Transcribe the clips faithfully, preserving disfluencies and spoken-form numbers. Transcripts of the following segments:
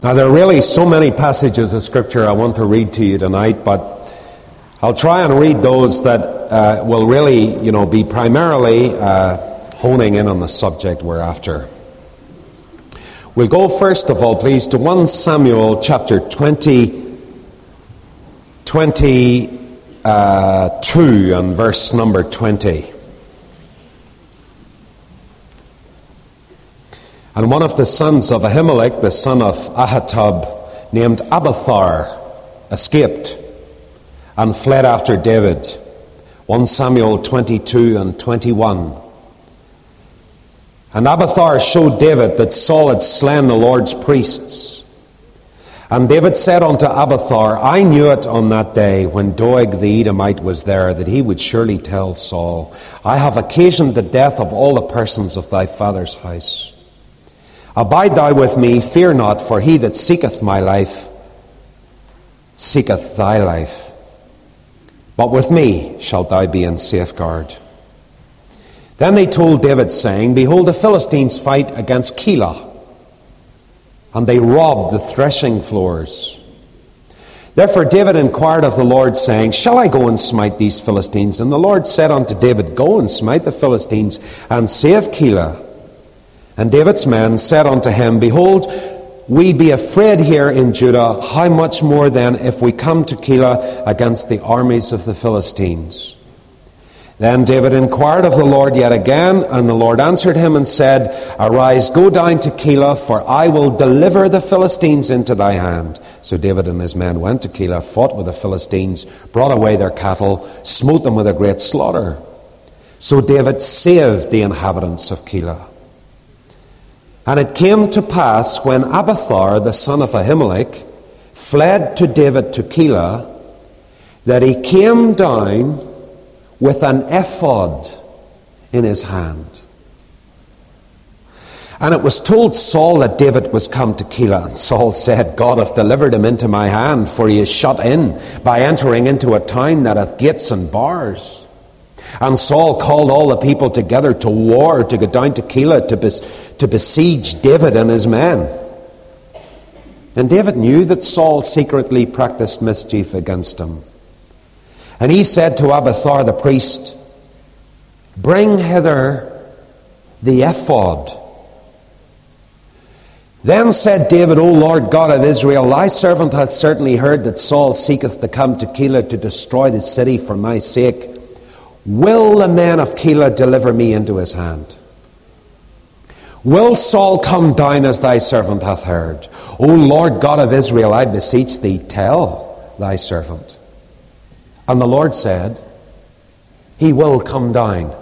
Now, there are really so many passages of Scripture I want to read to you tonight, but I'll try and read those that uh, will really, you know, be primarily uh, honing in on the subject we're after. We'll go first of all, please, to First Samuel chapter twenty, twenty-two and verse number twenty. And one of the sons of Ahimelech, the son of Ahitub, named Abiathar, escaped and fled after David. First Samuel twenty-two and twenty-one. And Abiathar showed David that Saul had slain the Lord's priests. And David said unto Abiathar, I knew it on that day when Doeg the Edomite was there, that he would surely tell Saul, I have occasioned the death of all the persons of thy father's house. Abide thou with me, fear not, for he that seeketh my life seeketh thy life. But with me shalt thou be in safeguard. Then they told David, saying, Behold, the Philistines fight against Keilah, and they rob the threshing floors. Therefore David inquired of the Lord, saying, Shall I go and smite these Philistines? And the Lord said unto David, Go and smite the Philistines, and save Keilah. And David's men said unto him, Behold, we be afraid here in Judah, how much more then if we come to Keilah against the armies of the Philistines? Then David inquired of the Lord yet again, and the Lord answered him and said, Arise, go down to Keilah, for I will deliver the Philistines into thy hand. So David and his men went to Keilah, fought with the Philistines, brought away their cattle, smote them with a great slaughter. So David saved the inhabitants of Keilah. And it came to pass, when Abiathar, the son of Ahimelech, fled to David to Keilah, that he came down with an ephod in his hand. And it was told Saul that David was come to Keilah. And Saul said, God hath delivered him into my hand, for he is shut in by entering into a town that hath gates and bars. And Saul called all the people together to war, to go down to Keilah, to, bes- to besiege David and his men. And David knew that Saul secretly practiced mischief against him. And he said to Abiathar the priest, Bring hither the ephod. Then said David, O Lord God of Israel, thy servant hath certainly heard that Saul seeketh to come to Keilah to destroy the city for my sake. Will the men of Keilah deliver me into his hand? Will Saul come down as thy servant hath heard? O Lord God of Israel, I beseech thee, tell thy servant. And the Lord said, He will come down.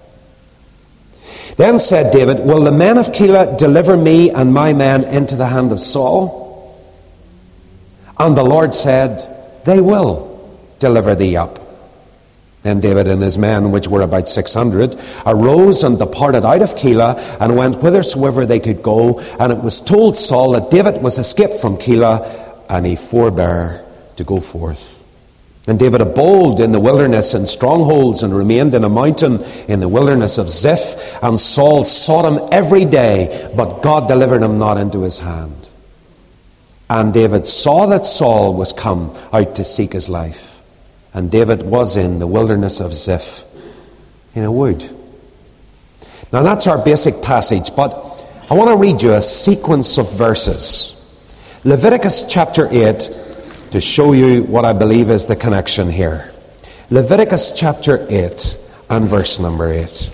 Then said David, Will the men of Keilah deliver me and my men into the hand of Saul? And the Lord said, They will deliver thee up. Then David and his men, which were about six hundred, arose and departed out of Keilah, and went whithersoever they could go. And it was told Saul that David was escaped from Keilah, and he forbare to go forth. And David abode in the wilderness in strongholds, and remained in a mountain in the wilderness of Ziph. And Saul sought him every day, but God delivered him not into his hand. And David saw that Saul was come out to seek his life. And David was in the wilderness of Ziph, in a wood. Now that's our basic passage, but I want to read you a sequence of verses. Leviticus chapter eight, to show you what I believe is the connection here. Leviticus chapter eight and verse number eight.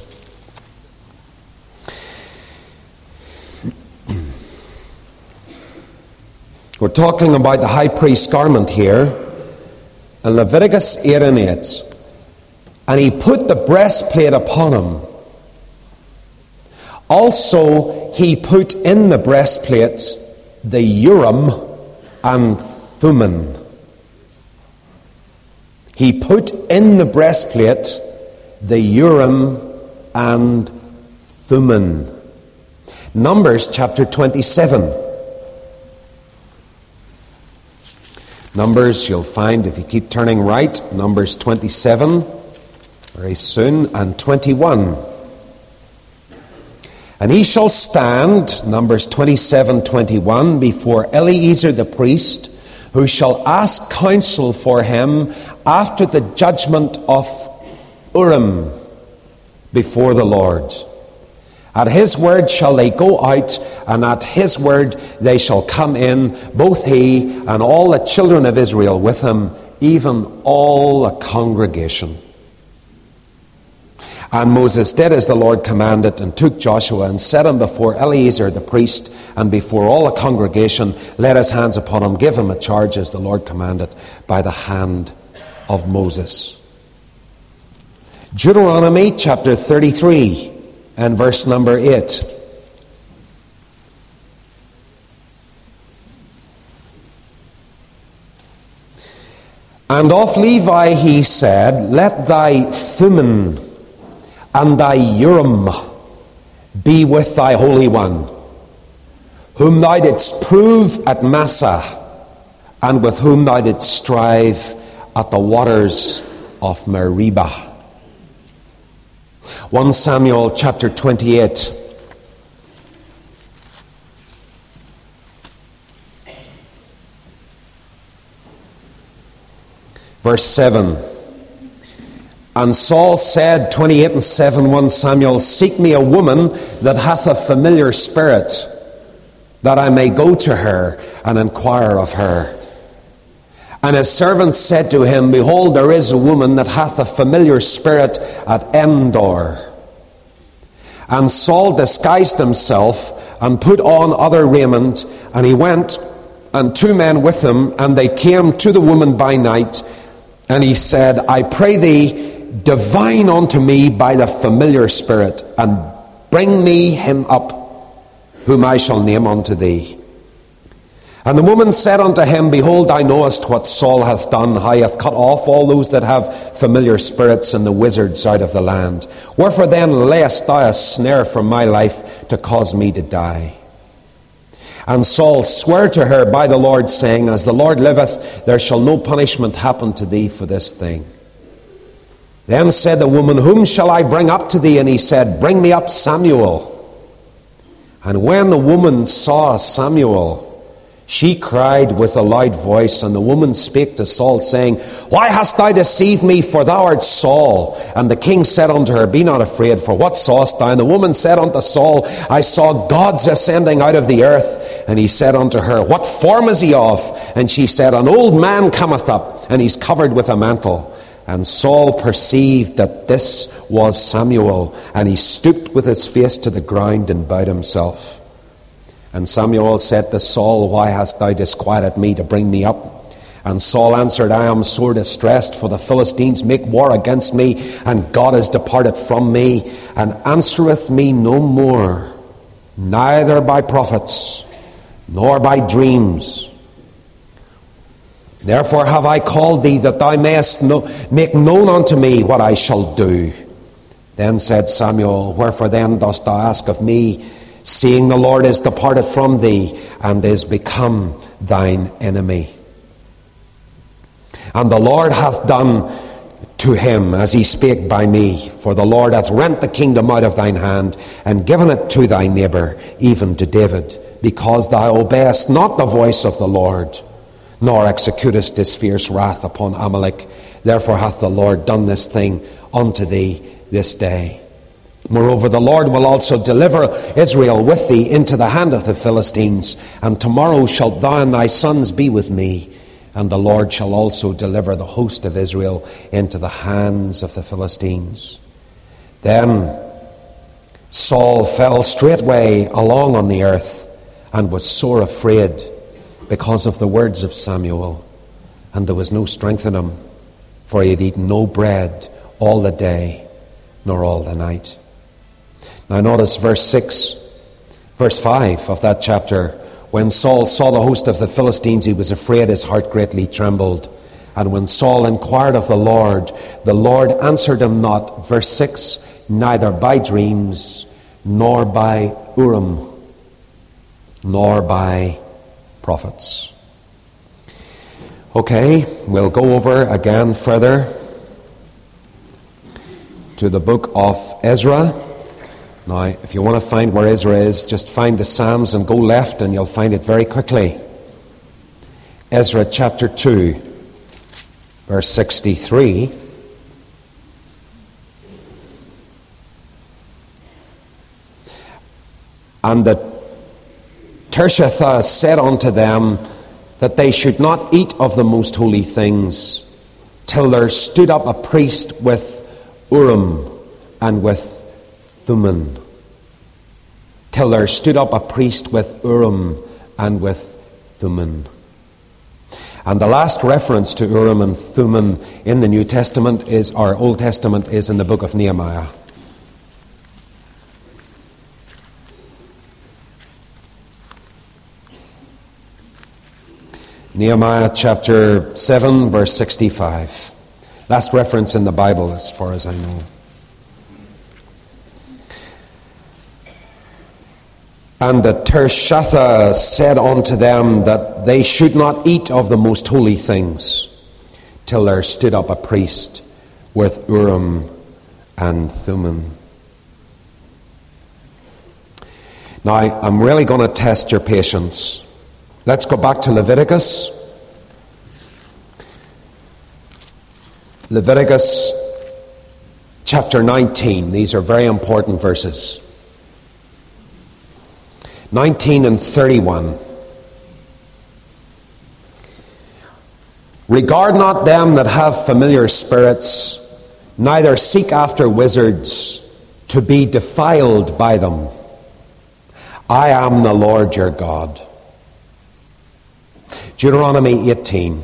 We're talking about the high priest's garment here. In Leviticus eight and eight, and he put the breastplate upon him. Also he put in the breastplate the Urim and Thummim. He put in the breastplate the Urim and Thummim. Numbers chapter twenty-seven. Numbers, you'll find, if you keep turning right, Numbers twenty-seven, very soon, and twenty-one. And he shall stand, Numbers twenty-seven twenty-one, before Eleazar the priest, who shall ask counsel for him after the judgment of Urim before the Lord. At his word shall they go out, and at his word they shall come in, both he and all the children of Israel with him, even all the congregation. And Moses did as the Lord commanded, and took Joshua and set him before Eleazar the priest, and before all the congregation, laid his hands upon him, gave him a charge as the Lord commanded, by the hand of Moses. Deuteronomy chapter thirty-three and verse number eight. And of Levi he said, let thy Thummim and thy Urim be with thy Holy One, whom thou didst prove at Massah, and with whom thou didst strive at the waters of Meribah. First Samuel chapter twenty-eight. Verse seven. And Saul said, twenty-eight and seven, First Samuel, seek me a woman that hath a familiar spirit, that I may go to her and inquire of her. And his servant said to him, behold, there is a woman that hath a familiar spirit at Endor. And Saul disguised himself and put on other raiment, and he went, and two men with him, and they came to the woman by night. And he said, I pray thee, divine unto me by the familiar spirit, and bring me him up, whom I shall name unto thee. And the woman said unto him, behold, thou knowest what Saul hath done, how he hath cut off all those that have familiar spirits and the wizards out of the land. Wherefore then layest thou a snare for my life, to cause me to die? And Saul sware to her by the Lord, saying, as the Lord liveth, there shall no punishment happen to thee for this thing. Then said the woman, whom shall I bring up to thee? And he said, bring me up Samuel. And when the woman saw Samuel, she cried with a loud voice, and the woman spake to Saul, saying, why hast thou deceived me? For thou art Saul. And the king said unto her, be not afraid, for what sawest thou? And the woman said unto Saul, I saw gods ascending out of the earth. And he said unto her, what form is he of? And she said, an old man cometh up, and he's covered with a mantle. And Saul perceived that this was Samuel, and he stooped with his face to the ground and bowed himself. And Samuel said to Saul, why hast thou disquieted me to bring me up? And Saul answered, I am sore distressed, for the Philistines make war against me, and God is departed from me, and answereth me no more, neither by prophets, nor by dreams. Therefore have I called thee, that thou mayest know, make known unto me what I shall do. Then said Samuel, wherefore then dost thou ask of me, seeing the Lord is departed from thee, and is become thine enemy? And the Lord hath done to him as he spake by me, for the Lord hath rent the kingdom out of thine hand, and given it to thy neighbour, even to David, because thou obeyest not the voice of the Lord, nor executest his fierce wrath upon Amalek. Therefore hath the Lord done this thing unto thee this day. Moreover, the Lord will also deliver Israel with thee into the hand of the Philistines, and tomorrow shalt thou and thy sons be with me, and the Lord shall also deliver the host of Israel into the hands of the Philistines. Then Saul fell straightway along on the earth, and was sore afraid because of the words of Samuel, and there was no strength in him, for he had eaten no bread all the day, nor all the night. Now notice verse six, verse five of that chapter. When Saul saw the host of the Philistines, he was afraid, his heart greatly trembled. And when Saul inquired of the Lord, the Lord answered him not, verse six, neither by dreams, nor by Urim, nor by prophets. Okay, we'll go over again further to the book of Ezra. Now, if you want to find where Ezra is, just find the Psalms and go left and you'll find it very quickly. Ezra chapter two, verse sixty-three. And the Tirshatha said unto them that they should not eat of the most holy things till there stood up a priest with Urim and with Thummim. Till there stood up a priest with Urim and with Thummim. And the last reference to Urim and Thummim in the New Testament is, or Old Testament, is in the book of Nehemiah. Nehemiah chapter seven, verse sixty-five. Last reference in the Bible as far as I know. And the Tirshatha said unto them that they should not eat of the most holy things till there stood up a priest with Urim and Thummim. Now, I'm really going to test your patience. Let's go back to Leviticus. Leviticus chapter nineteen. These are very important verses. nineteen and thirty-one. Regard not them that have familiar spirits, neither seek after wizards, to be defiled by them. I am the Lord your God. Deuteronomy eighteen.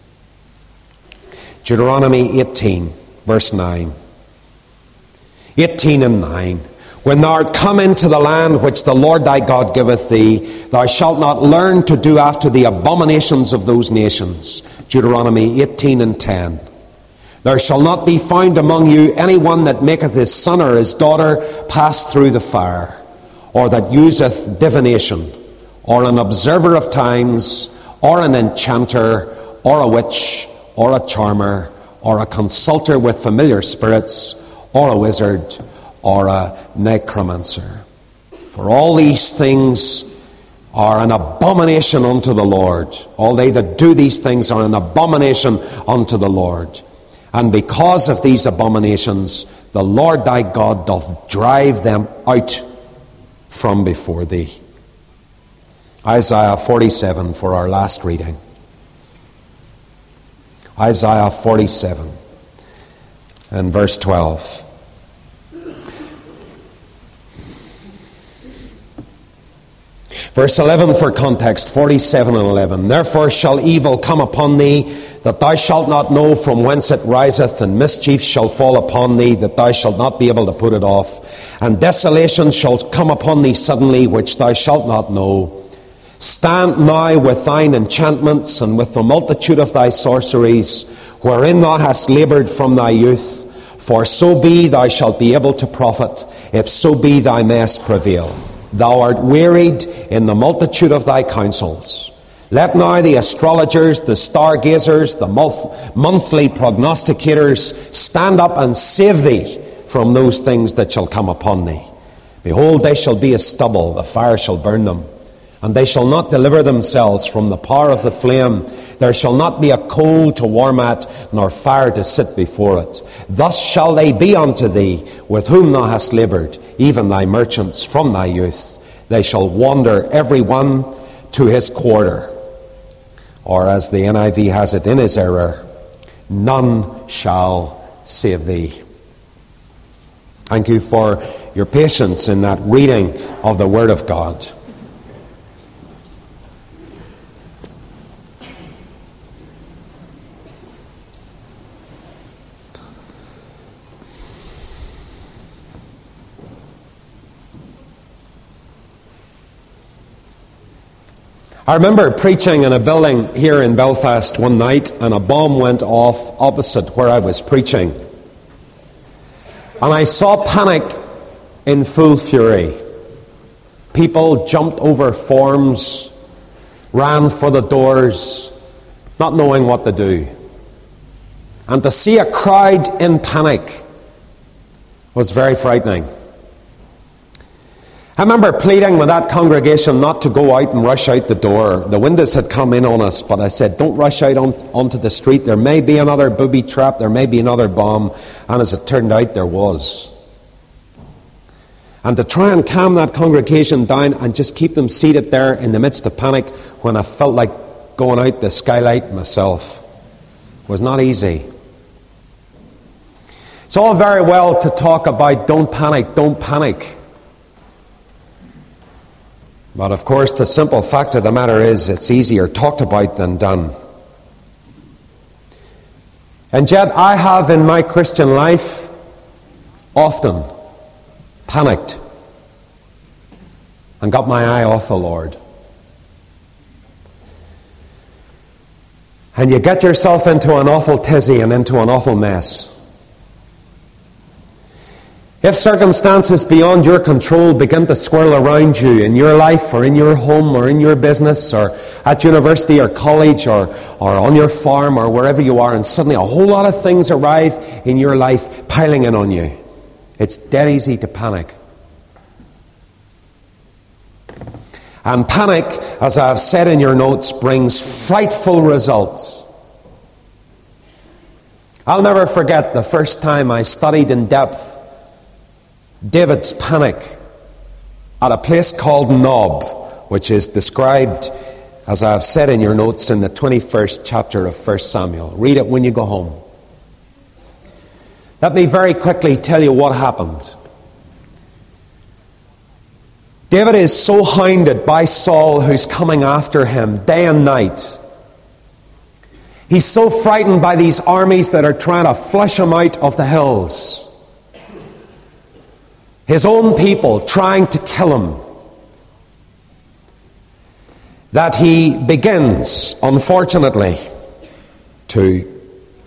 Deuteronomy eighteen, verse nine. eighteen and nine. When thou art come into the land which the Lord thy God giveth thee, thou shalt not learn to do after the abominations of those nations. Deuteronomy eighteen and ten. There shall not be found among you any one that maketh his son or his daughter pass through the fire, or that useth divination, or an observer of times, or an enchanter, or a witch, or a charmer, or a consulter with familiar spirits, or a wizard, or a necromancer. For all these things are an abomination unto the Lord. All they that do these things are an abomination unto the Lord. And because of these abominations, the Lord thy God doth drive them out from before thee. Isaiah forty-seven for our last reading. Isaiah forty-seven and verse twelve. Verse eleven for context, forty-seven and eleven. Therefore shall evil come upon thee, that thou shalt not know from whence it riseth, and mischief shall fall upon thee, that thou shalt not be able to put it off. And desolation shall come upon thee suddenly, which thou shalt not know. Stand now with thine enchantments, and with the multitude of thy sorceries, wherein thou hast laboured from thy youth. For so be thou shalt be able to profit, if so be thou mayest prevail. Thou art wearied in the multitude of thy counsels. Let now the astrologers, the stargazers, the monthly prognosticators stand up and save thee from those things that shall come upon thee. Behold, they shall be as stubble, the fire shall burn them. And they shall not deliver themselves from the power of the flame. There shall not be a coal to warm at, nor fire to sit before it. Thus shall they be unto thee, with whom thou hast laboured, even thy merchants from thy youth. They shall wander every one to his quarter. Or as the N I V has it in his error, none shall save thee. Thank you for your patience in that reading of the Word of God. I remember preaching in a building here in Belfast one night, and a bomb went off opposite where I was preaching. And I saw panic in full fury. People jumped over forms, ran for the doors, not knowing what to do. And to see a crowd in panic was very frightening. I remember pleading with that congregation not to go out and rush out the door. The windows had come in on us, but I said, don't rush out on, onto the street. There may be another booby trap, there may be another bomb. And as it turned out, there was. And to try and calm that congregation down and just keep them seated there in the midst of panic when I felt like going out the skylight myself was not easy. It's all very well to talk about don't panic, don't panic. But of course, the simple fact of the matter is it's easier talked about than done. And yet I have in my Christian life often panicked and got my eye off the Lord. And you get yourself into an awful tizzy and into an awful mess. If circumstances beyond your control begin to swirl around you in your life or in your home or in your business or at university or college or, or on your farm or wherever you are, and suddenly a whole lot of things arrive in your life piling in on you, it's dead easy to panic. And panic, as I have said in your notes, brings frightful results. I'll never forget the first time I studied in depth David's panic at a place called Nob, which is described, as I have said in your notes, in the twenty-first chapter of First Samuel. Read it when you go home. Let me very quickly tell you what happened. David is so hounded by Saul, who's coming after him day and night. He's so frightened by these armies that are trying to flush him out of the hills. His own people trying to kill him, that he begins, unfortunately, to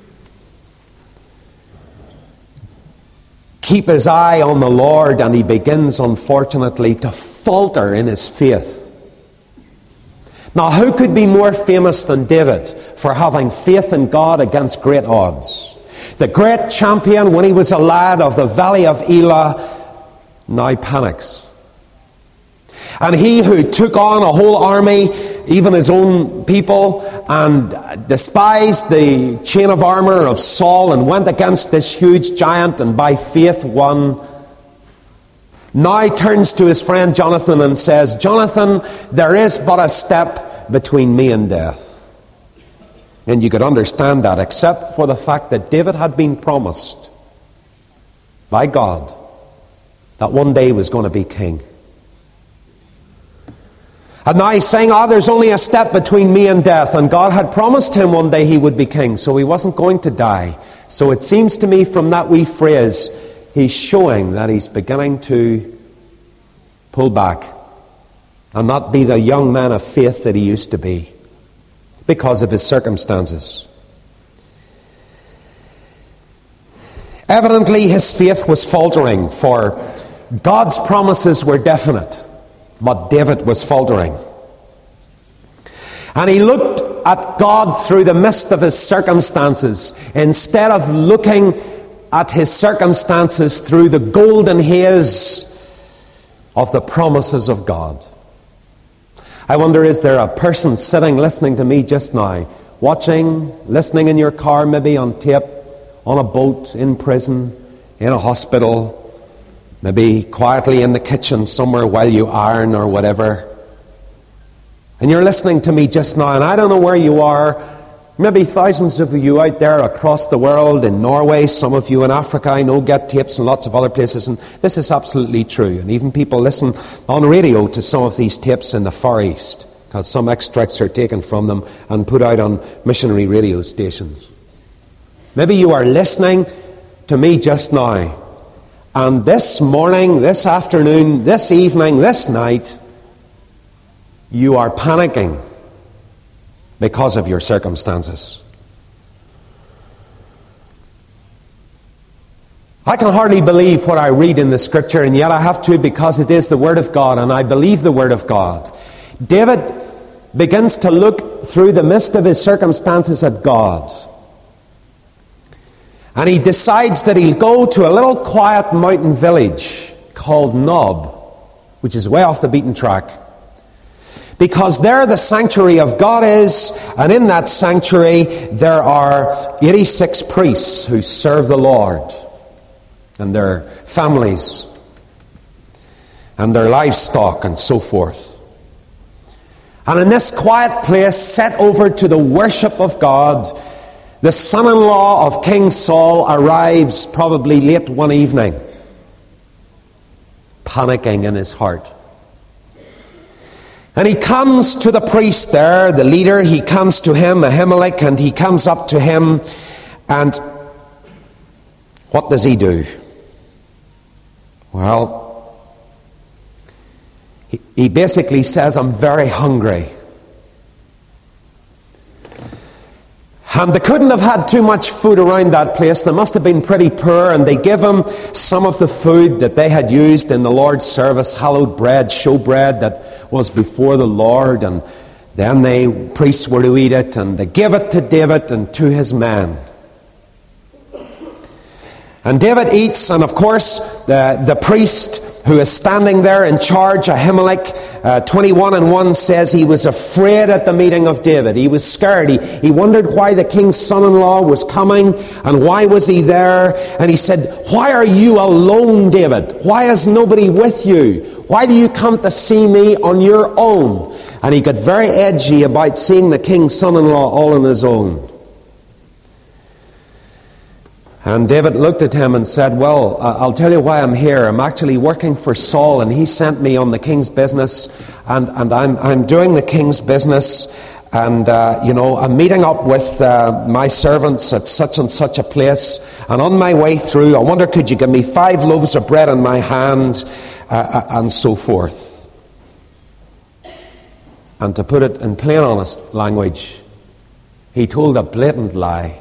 keep his eye on the Lord, and he begins, unfortunately, to falter in his faith. Now, who could be more famous than David for having faith in God against great odds? The great champion, when he was a lad, of the valley of Elah, now panics. And he who took on a whole army, even his own people, and despised the chain of armour of Saul and went against this huge giant and by faith won, now turns to his friend Jonathan and says, Jonathan, there is but a step between me and death. And you could understand that, except for the fact that David had been promised by God that one day he was going to be king. And now he's saying, ah, oh, there's only a step between me and death. And God had promised him one day he would be king, so he wasn't going to die. So it seems to me from that wee phrase, he's showing that he's beginning to pull back and not be the young man of faith that he used to be because of his circumstances. Evidently his faith was faltering, for God's promises were definite, but David was faltering. And he looked at God through the mist of his circumstances instead of looking at his circumstances through the golden haze of the promises of God. I wonder, is there a person sitting listening to me just now, watching, listening in your car, maybe on tape, on a boat, in prison, in a hospital, maybe quietly in the kitchen somewhere while you iron or whatever. And you're listening to me just now, and I don't know where you are. Maybe thousands of you out there across the world, in Norway, some of you in Africa, I know, get tapes in lots of other places, and this is absolutely true. And even people listen on radio to some of these tapes in the Far East, because some extracts are taken from them and put out on missionary radio stations. Maybe you are listening to me just now, and this morning, this afternoon, this evening, this night, you are panicking because of your circumstances. I can hardly believe what I read in the Scripture, and yet I have to, because it is the Word of God, and I believe the Word of God. David begins to look through the mist of his circumstances at God. And he decides that he'll go to a little quiet mountain village called Nob. which is way off the beaten track. Because there the sanctuary of God is, and in that sanctuary there are eighty-six priests who serve the Lord, and their families, and their livestock, and so forth. And in this quiet place, set over to the worship of God, the son-in-law of King Saul arrives probably late one evening, panicking in his heart. And he comes to the priest there, the leader, he comes to him, Ahimelech, and he comes up to him, and what does he do? Well, he, he basically says, I'm very hungry. And they couldn't have had too much food around that place. They must have been pretty poor, and they give him some of the food that they had used in the Lord's service, hallowed bread, showbread that was before the Lord, and then the priests were to eat it, and they give it to David and to his men. And David eats, and of course, the, the priest who is standing there in charge, Ahimelech, uh, twenty-one and one says he was afraid at the meeting of David. He was scared. He, he wondered why the king's son-in-law was coming, and why was he there. And he said, why are you alone, David? Why is nobody with you? Why do you come to see me on your own? And he got very edgy about seeing the king's son-in-law all on his own. And David looked at him and said, well, I'll tell you why I'm here. I'm actually working for Saul, and he sent me on the king's business, and, and I'm, I'm doing the king's business, and, uh, you know, I'm meeting up with uh, my servants at such and such a place, and on my way through, I wonder, could you give me five loaves of bread in my hand, uh, and so forth. And to put it in plain, honest language, he told a blatant lie.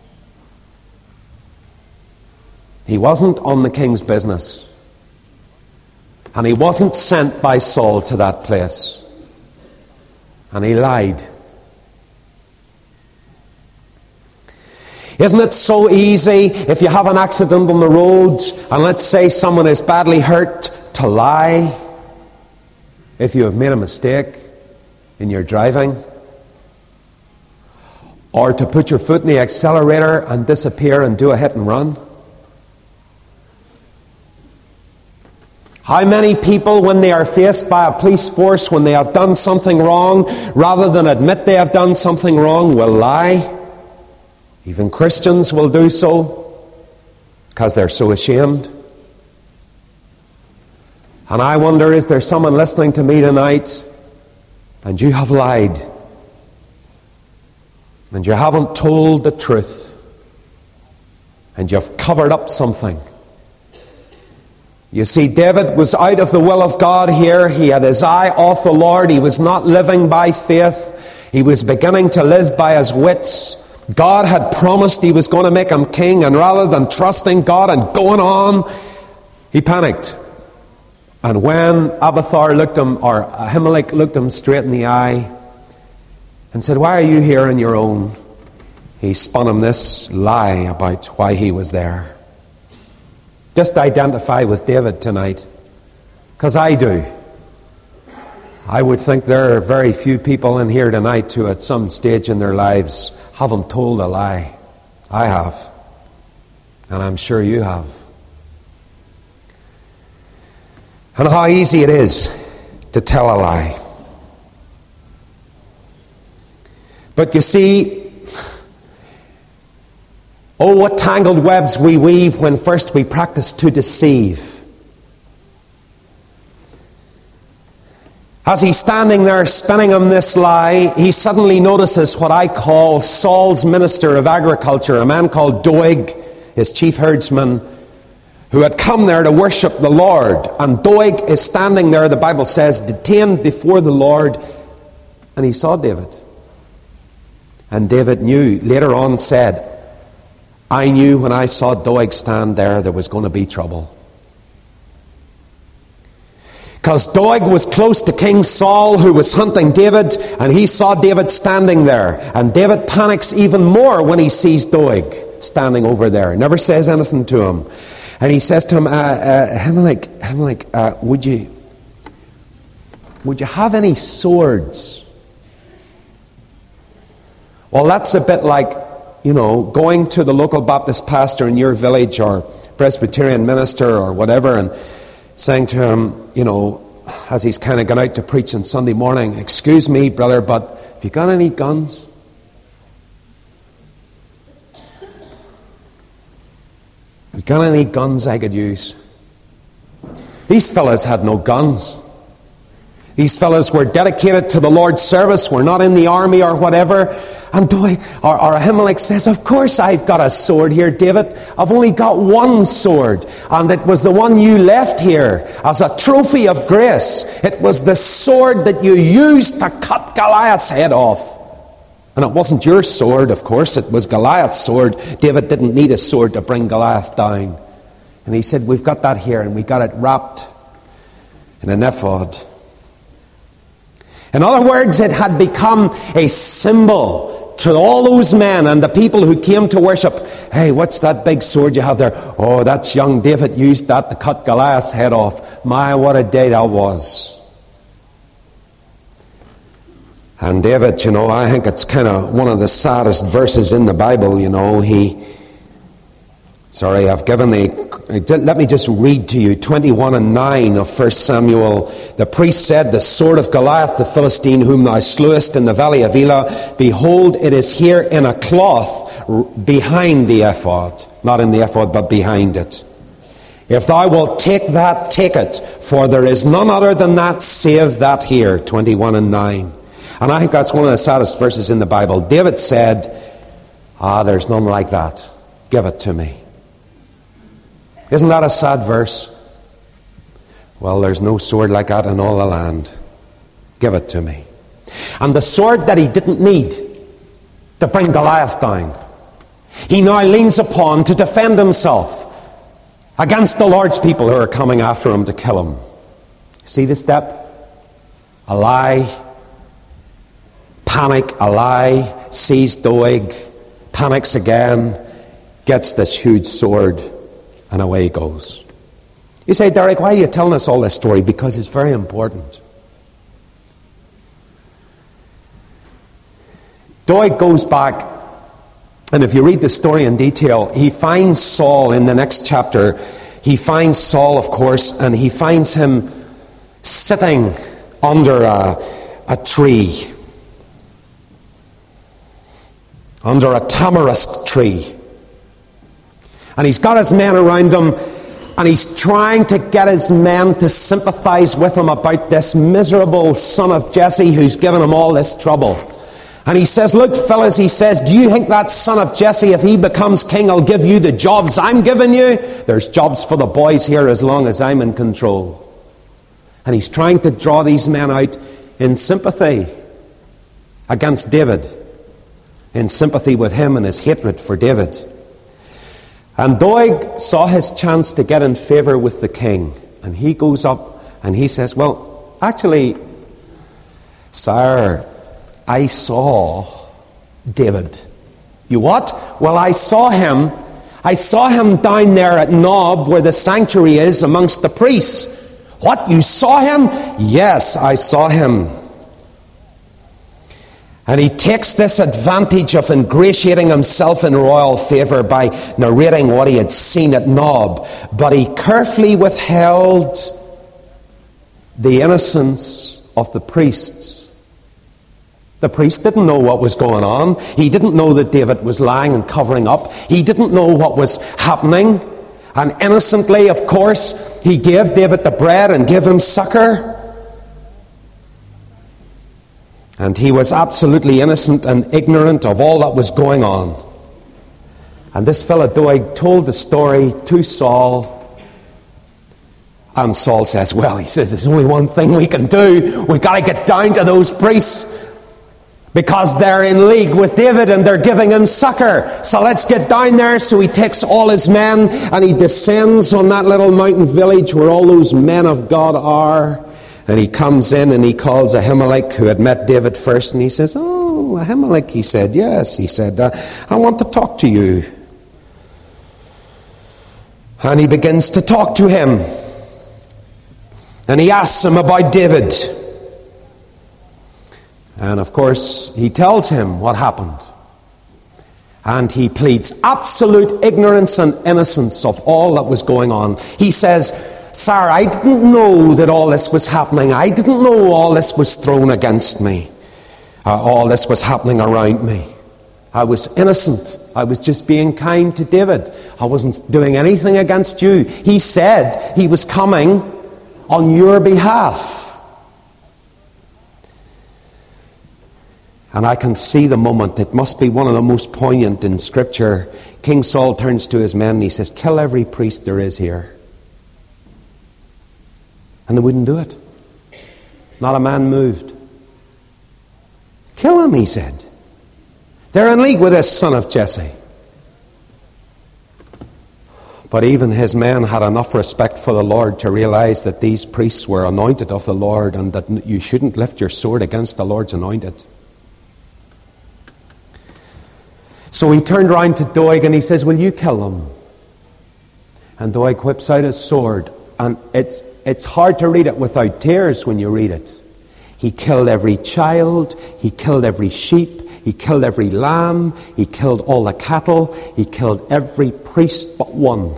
He wasn't on the king's business. And he wasn't sent by Saul to that place. And he lied. Isn't it so easy, if you have an accident on the road, and let's say someone is badly hurt, to lie if you have made a mistake in your driving? Or to put your foot in the accelerator and disappear and do a hit and run? How many people, when they are faced by a police force, when they have done something wrong, rather than admit they have done something wrong, will lie? Even Christians will do so, because they're so ashamed. And I wonder, is there someone listening to me tonight, and you have lied, and you haven't told the truth, and you've covered up something? You see, David was out of the will of God here. He had his eye off the Lord. He was not living by faith. He was beginning to live by his wits. God had promised he was going to make him king, and rather than trusting God and going on, he panicked. And when Abiathar looked him, or Ahimelech looked him straight in the eye and said, why are you here on your own? He spun him this lie about why he was there. Just identify with David tonight, because I do. I would think there are very few people in here tonight who at some stage in their lives haven't told a lie. I have. And I'm sure you have. And how easy it is to tell a lie. But you see, oh, what tangled webs we weave when first we practice to deceive. As he's standing there spinning him this lie, he suddenly notices what I call Saul's minister of agriculture, a man called Doeg, his chief herdsman, who had come there to worship the Lord. And Doeg is standing there, the Bible says, detained before the Lord, and he saw David. And David knew, later on said, I knew when I saw Doeg stand there, there was going to be trouble. Because Doeg was close to King Saul, who was hunting David, and he saw David standing there. And David panics even more when he sees Doeg standing over there. He never says anything to him. And he says to him, uh, uh, Ahimelech, Ahimelech, uh, would you, would you have any swords? Well, that's a bit like, you know, going to the local Baptist pastor in your village or Presbyterian minister or whatever and saying to him, you know, as he's kind of gone out to preach on Sunday morning, excuse me, brother, but have you got any guns? Have you got any guns I could use? These fellas had no guns. These fellas were dedicated to the Lord's service, were not in the army or whatever. And boy, or, or Ahimelech says, of course I've got a sword here, David. I've only got one sword. And it was the one you left here as a trophy of grace. It was the sword that you used to cut Goliath's head off. And it wasn't your sword, of course. It was Goliath's sword. David didn't need a sword to bring Goliath down. And he said, we've got that here, and we got it wrapped in an ephod. In other words, it had become a symbol to all those men and the people who came to worship. Hey, what's that big sword you have there? Oh, that's young David used that to cut Goliath's head off. My, what a day that was. And David, you know, I think it's kind of one of the saddest verses in the Bible, you know. He, sorry, I've given the, let me just read to you twenty-one and nine of First Samuel. The priest said, the sword of Goliath the Philistine, whom thou slewest in the valley of Elah, behold, it is here in a cloth behind the ephod. Not in the ephod, but behind it. If thou wilt take that, take it, for there is none other than that, save that here. twenty-one and nine. And I think that's one of the saddest verses in the Bible. David said, ah, there's none like that. Give it to me. Isn't that a sad verse? Well, there's no sword like that in all the land. Give it to me. And the sword that he didn't need to bring Goliath down, he now leans upon to defend himself against the Lord's people who are coming after him to kill him. See the step? A lie. Panic, a lie. Sees Doeg. Panics again. Gets this huge sword. And away he goes. You say, Derek, why are you telling us all this story? Because it's very important. Doeg goes back, and if you read the story in detail, he finds Saul in the next chapter. He finds Saul, of course, and he finds him sitting under a, a tree. Under a tamarisk tree. And he's got his men around him, and he's trying to get his men to sympathize with him about this miserable son of Jesse who's given him all this trouble. And he says, look, fellas, he says, do you think that son of Jesse, if he becomes king, will give you the jobs I'm giving you? There's jobs for the boys here as long as I'm in control. And he's trying to draw these men out in sympathy against David, in sympathy with him and his hatred for David. And Doeg saw his chance to get in favor with the king. And he goes up and he says, well, actually, sire, I saw David. You what? Well, I saw him. I saw him down there at Nob, where the sanctuary is, amongst the priests. What? You saw him? Yes, I saw him. And he takes this advantage of ingratiating himself in royal favour by narrating what he had seen at Nob. But he carefully withheld the innocence of the priests. The priest didn't know what was going on. He didn't know that David was lying and covering up. He didn't know what was happening. And innocently, of course, he gave David the bread and gave him succor. And he was absolutely innocent and ignorant of all that was going on. And this fellow Doeg told the story to Saul. And Saul says, well, he says, there's only one thing we can do. We've got to get down to those priests, because they're in league with David and they're giving him succor. So let's get down there. So he takes all his men and he descends on that little mountain village where all those men of God are. And he comes in and he calls Ahimelech, who had met David first, and he says, oh, Ahimelech, he said, yes, he said, uh, I want to talk to you. And he begins to talk to him. And he asks him about David. And of course, he tells him what happened. And he pleads absolute ignorance and innocence of all that was going on. He says, "Sir, I didn't know that all this was happening. I didn't know all this was thrown against me. Uh, all this was happening around me. I was innocent. I was just being kind to David. I wasn't doing anything against you. He said he was coming on your behalf." And I can see the moment. It must be one of the most poignant in Scripture. King Saul turns to his men and he says, "Kill every priest there is here." And they wouldn't do it. Not a man moved. "Kill him," he said. "They're in league with this son of Jesse." But even his men had enough respect for the Lord to realize that these priests were anointed of the Lord and that you shouldn't lift your sword against the Lord's anointed. So he turned round to Doeg and he says, "Will you kill them?" And Doeg whips out his sword. And it's, it's hard to read it without tears when you read it. He killed every child. He killed every sheep. He killed every lamb. He killed all the cattle. He killed every priest but one.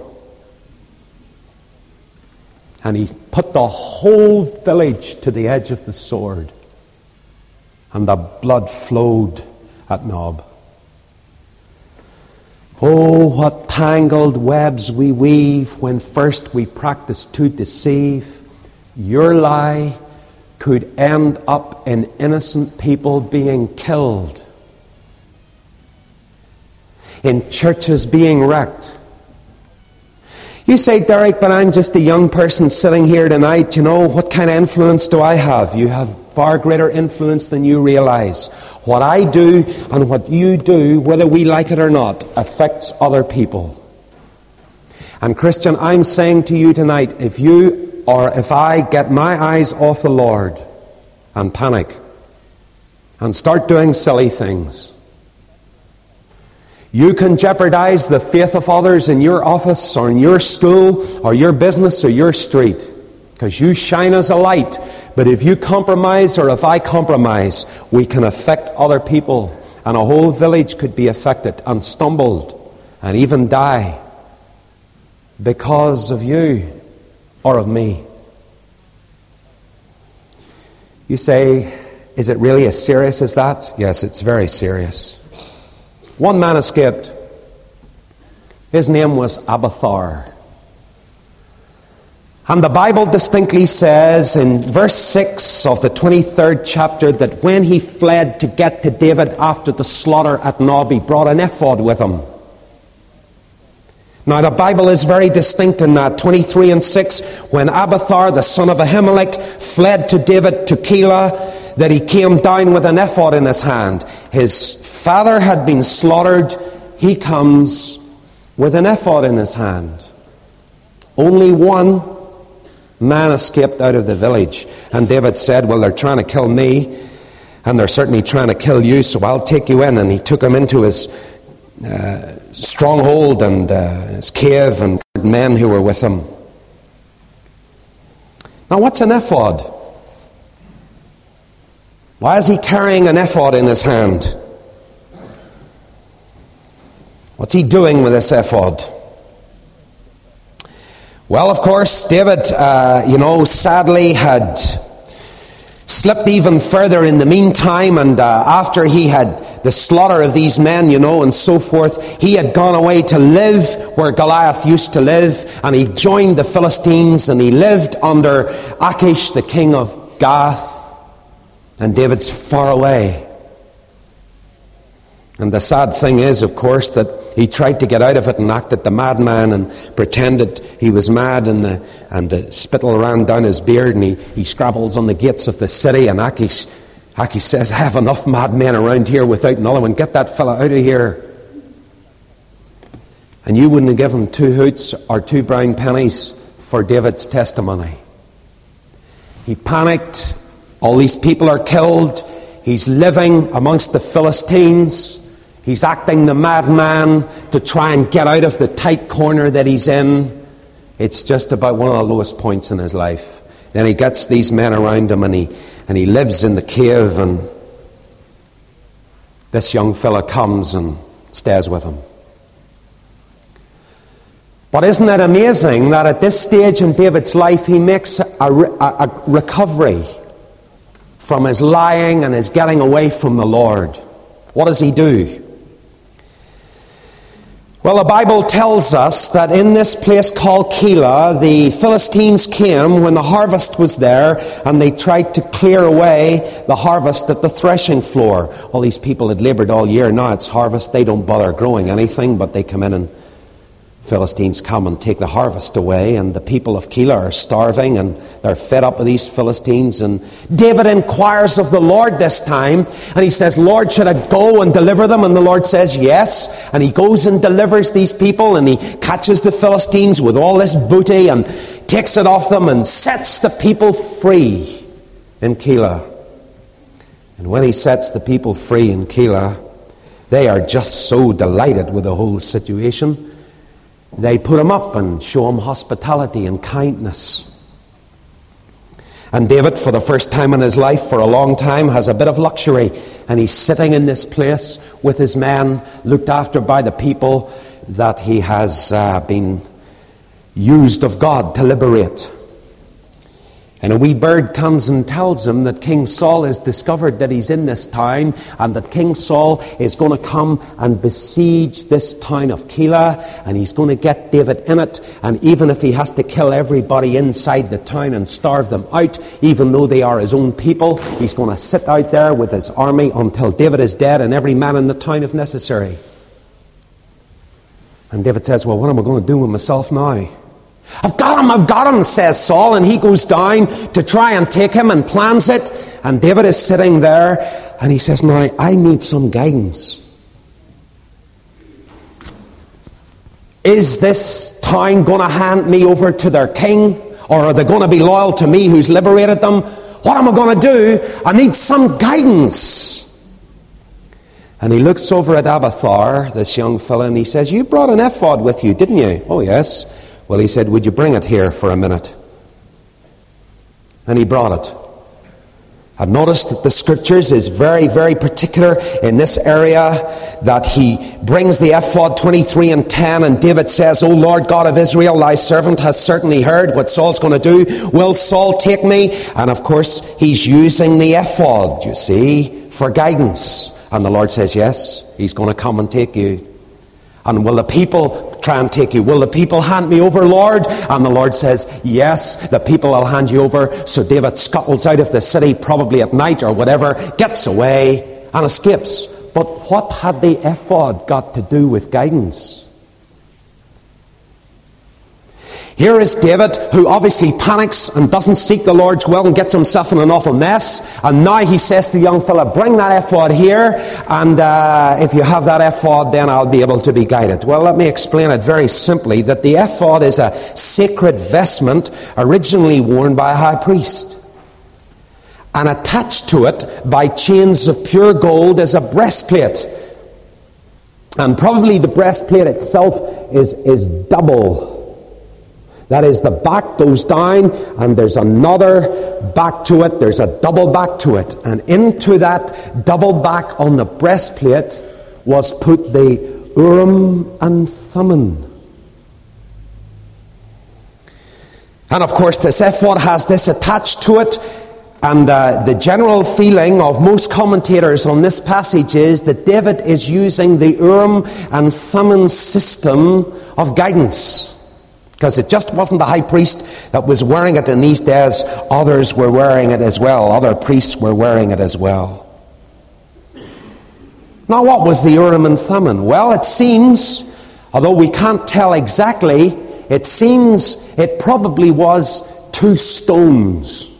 And he put the whole village to the edge of the sword. And the blood flowed at Nob. Oh, what tangled webs we weave when first we practice to deceive. Your lie could end up in innocent people being killed, in churches being wrecked. You say, "Derek, but I'm just a young person sitting here tonight. You know, what kind of influence do I have?" You have far greater influence than you realize. What I do and what you do, whether we like it or not, affects other people. And Christian, I'm saying to you tonight, if you or if I get my eyes off the Lord and panic and start doing silly things, you can jeopardize the faith of others in your office or in your school or your business or your street, because you shine as a light. But if you compromise or if I compromise, we can affect other people, and a whole village could be affected and stumbled and even die because of you or of me. You say, "Is it really as serious as that?" Yes, it's very serious. One man escaped. His name was Abiathar. And the Bible distinctly says in verse six of the twenty-third chapter that when he fled to get to David after the slaughter at Nob, he brought an ephod with him. Now the Bible is very distinct in that. twenty-three and six, when Abiathar, the son of Ahimelech, fled to David to Keilah, that he came down with an ephod in his hand. His father had been slaughtered. He comes with an ephod in his hand. Only one man escaped out of the village. And David said, "Well, they're trying to kill me, and they're certainly trying to kill you, so I'll take you in." And he took him into his uh, stronghold and uh, his cave, and men who were with him. Now, what's an ephod? Why is he carrying an ephod in his hand? What's he doing with this ephod? Well, of course, David, uh, you know, sadly had slipped even further in the meantime, and uh, after he had the slaughter of these men, you know, and so forth, he had gone away to live where Goliath used to live, and he joined the Philistines, and he lived under Achish, the king of Gath, and David's far away. And the sad thing is, of course, that he tried to get out of it and acted the madman and pretended he was mad, and the, and the spittle ran down his beard, and he, he scrabbles on the gates of the city, and Achish, Achish says, "I have enough madmen around here without another one. Get that fella out of here." And you wouldn't have given two hoots or two brown pennies for David's testimony. He panicked. All these people are killed. He's living amongst the Philistines. He's acting the madman to try and get out of the tight corner that he's in. It's just about one of the lowest points in his life. Then he gets these men around him, and he and he lives in the cave, and this young fella comes and stays with him. But isn't it amazing that at this stage in David's life he makes a, a, a recovery from his lying and his getting away from the Lord? What does he do? Well, the Bible tells us that in this place called Keilah, the Philistines came when the harvest was there, and they tried to clear away the harvest at the threshing floor. All these people had labored all year. Now it's harvest. They don't bother growing anything, but they come in and Philistines come and take the harvest away, and the people of Keilah are starving and they're fed up with these Philistines. And David inquires of the Lord this time, and he says, Lord, should I go and deliver them? And the Lord says, yes. And he goes and delivers these people, and he catches the Philistines with all this booty and takes it off them and sets the people free in Keilah. And when he sets the people free in Keilah, they are just so delighted with the whole situation. They put him up and show him hospitality and kindness. And David, for the first time in his life, for a long time, has a bit of luxury. And he's sitting in this place with his men, looked after by the people that he has uh, been used of God to liberate. And a wee bird comes and tells him that King Saul has discovered that he's in this town, and that King Saul is going to come and besiege this town of Keilah, and he's going to get David in it. And even if he has to kill everybody inside the town and starve them out, even though they are his own people, he's going to sit out there with his army until David is dead, and every man in the town if necessary. And David says, well, what am I going to do with myself now? I've got him, I've got him, says Saul, and he goes down to try and take him and plans it. And David is sitting there, and he says, now, I need some guidance. Is this town going to hand me over to their king? Or are they going to be loyal to me who's liberated them? What am I going to do? I need some guidance. And he looks over at Abiathar, this young fella, and he says, you brought an ephod with you, didn't you? Oh, yes. Well, he said, would you bring it here for a minute? And he brought it. I've noticed that the Scriptures is very, very particular in this area, that he brings the ephod, twenty-three and ten, and David says, O Lord God of Israel, thy servant has certainly heard what Saul's going to do. Will Saul take me? And of course, he's using the ephod, you see, for guidance. And the Lord says, yes, he's going to come and take you. And will the people try and take you? Will the people hand me over, Lord? And the Lord says, yes, the people will hand you over. So David scuttles out of the city, probably at night or whatever, gets away and escapes. But what had the ephod got to do with guidance? Here is David, who obviously panics and doesn't seek the Lord's will and gets himself in an awful mess. And now he says to the young fella, bring that ephod here, and uh, if you have that ephod, then I'll be able to be guided. Well, let me explain it very simply, that the ephod is a sacred vestment originally worn by a high priest. And attached to it by chains of pure gold is a breastplate. And probably the breastplate itself is, is double. That is, the back goes down, and there's another back to it. There's a double back to it. And into that double back on the breastplate was put the Urim and Thummim. And of course, this ephod has this attached to it. And uh, the general feeling of most commentators on this passage is that David is using the Urim and Thummim system of guidance. Because it just wasn't the high priest that was wearing it in these days. Others were wearing it as well. Other priests were wearing it as well. Now, what was the Urim and Thummim? Well, it seems, although we can't tell exactly, it seems it probably was two stones.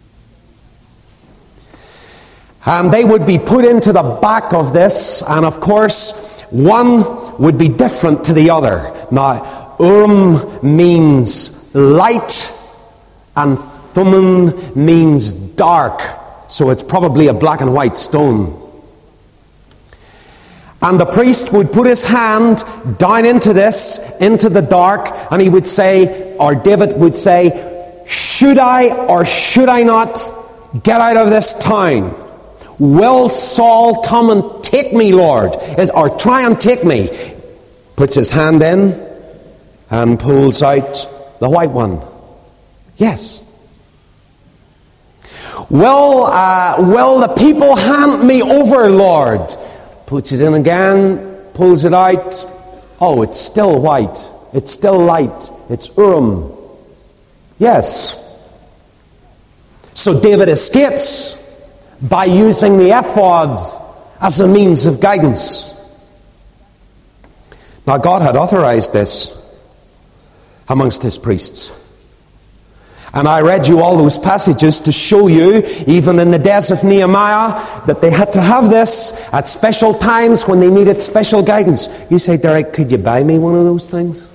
And they would be put into the back of this, and of course, one would be different to the other. Now, Urim means light, and Thummim means dark. So it's probably a black and white stone. And the priest would put his hand down into this, into the dark, and he would say, or David would say, should I or should I not get out of this town? Will Saul come and take take me, Lord, is, or try and take me. Puts his hand in and pulls out the white one. Yes. Will, uh, will the people hand me over, Lord? Puts it in again, pulls it out. Oh, it's still white. It's still light. It's Urim. Yes. So David escapes by using the ephod as a means of guidance. Now, God had authorized this amongst his priests. And I read you all those passages to show you, even in the days of Nehemiah, that they had to have this at special times when they needed special guidance. You say, Derek, could you buy me one of those things?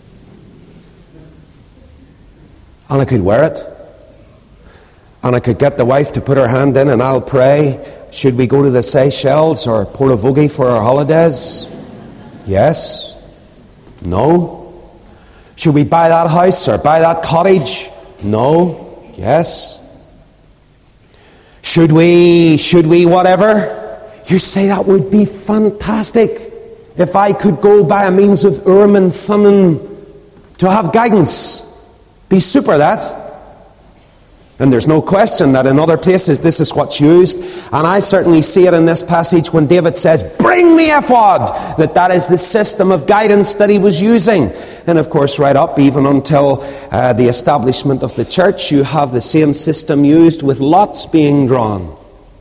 And I could wear it. And I could get the wife to put her hand in and I'll pray. Should we go to the Seychelles or Portavogie for our holidays? Yes. No. Should we buy that house or buy that cottage? No. Yes. Should we, should we whatever? You say that would be fantastic if I could go by a means of Urim and Thummim to have guidance. Be super, that. And there's no question that in other places this is what's used. And I certainly see it in this passage when David says, bring the ephod, that that is the system of guidance that he was using. And of course, right up even until uh, the establishment of the church, you have the same system used with lots being drawn.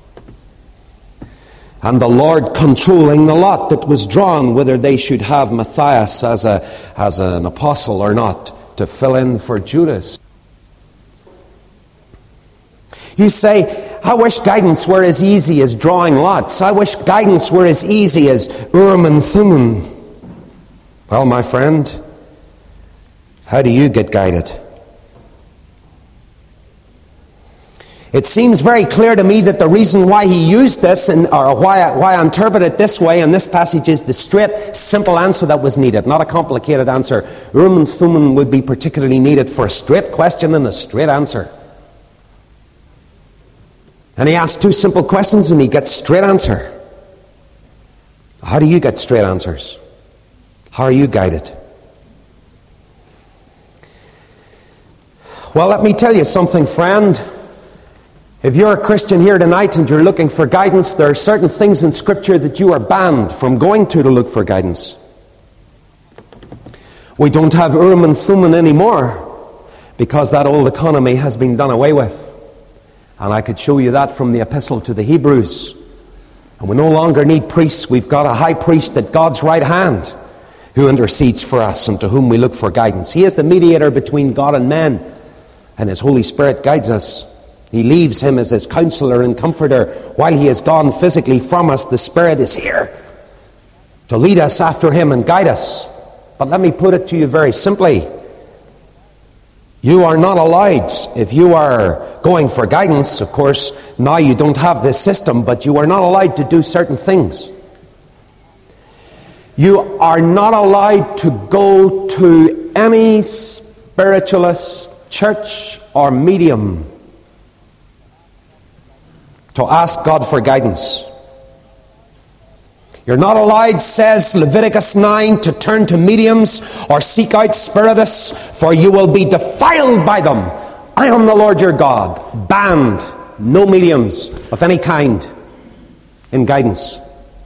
And the Lord controlling the lot that was drawn, whether they should have Matthias as a as an apostle or not, to fill in for Judas. You say, I wish guidance were as easy as drawing lots. I wish guidance were as easy as Urim and Thummim. Well, my friend, how do you get guided? It seems very clear to me that the reason why he used this, and, or why I, why I interpret it this way in this passage, is the straight, simple answer that was needed, not a complicated answer. Urim and Thummim would be particularly needed for a straight question and a straight answer. And he asks two simple questions and he gets straight answer. How do you get straight answers? How are you guided? Well, let me tell you something, friend. If you're a Christian here tonight and you're looking for guidance, there are certain things in Scripture that you are banned from going to to look for guidance. We don't have Urim and Thummim anymore because that old economy has been done away with. And I could show you that from the Epistle to the Hebrews. And we no longer need priests. We've got a high priest at God's right hand who intercedes for us and to whom we look for guidance. He is the mediator between God and men, and his Holy Spirit guides us. He leaves him as his counselor and comforter. While he is gone physically from us, the Spirit is here to lead us after him and guide us. But let me put it to you very simply. You are not allowed, if you are going for guidance, of course, now you don't have this system, but you are not allowed to do certain things. You are not allowed to go to any spiritualist church or medium to ask God for guidance. You're not allowed, says Leviticus nine, to turn to mediums or seek out spiritists, for you will be defiled by them. I am the Lord your God. Banned. No mediums of any kind in guidance.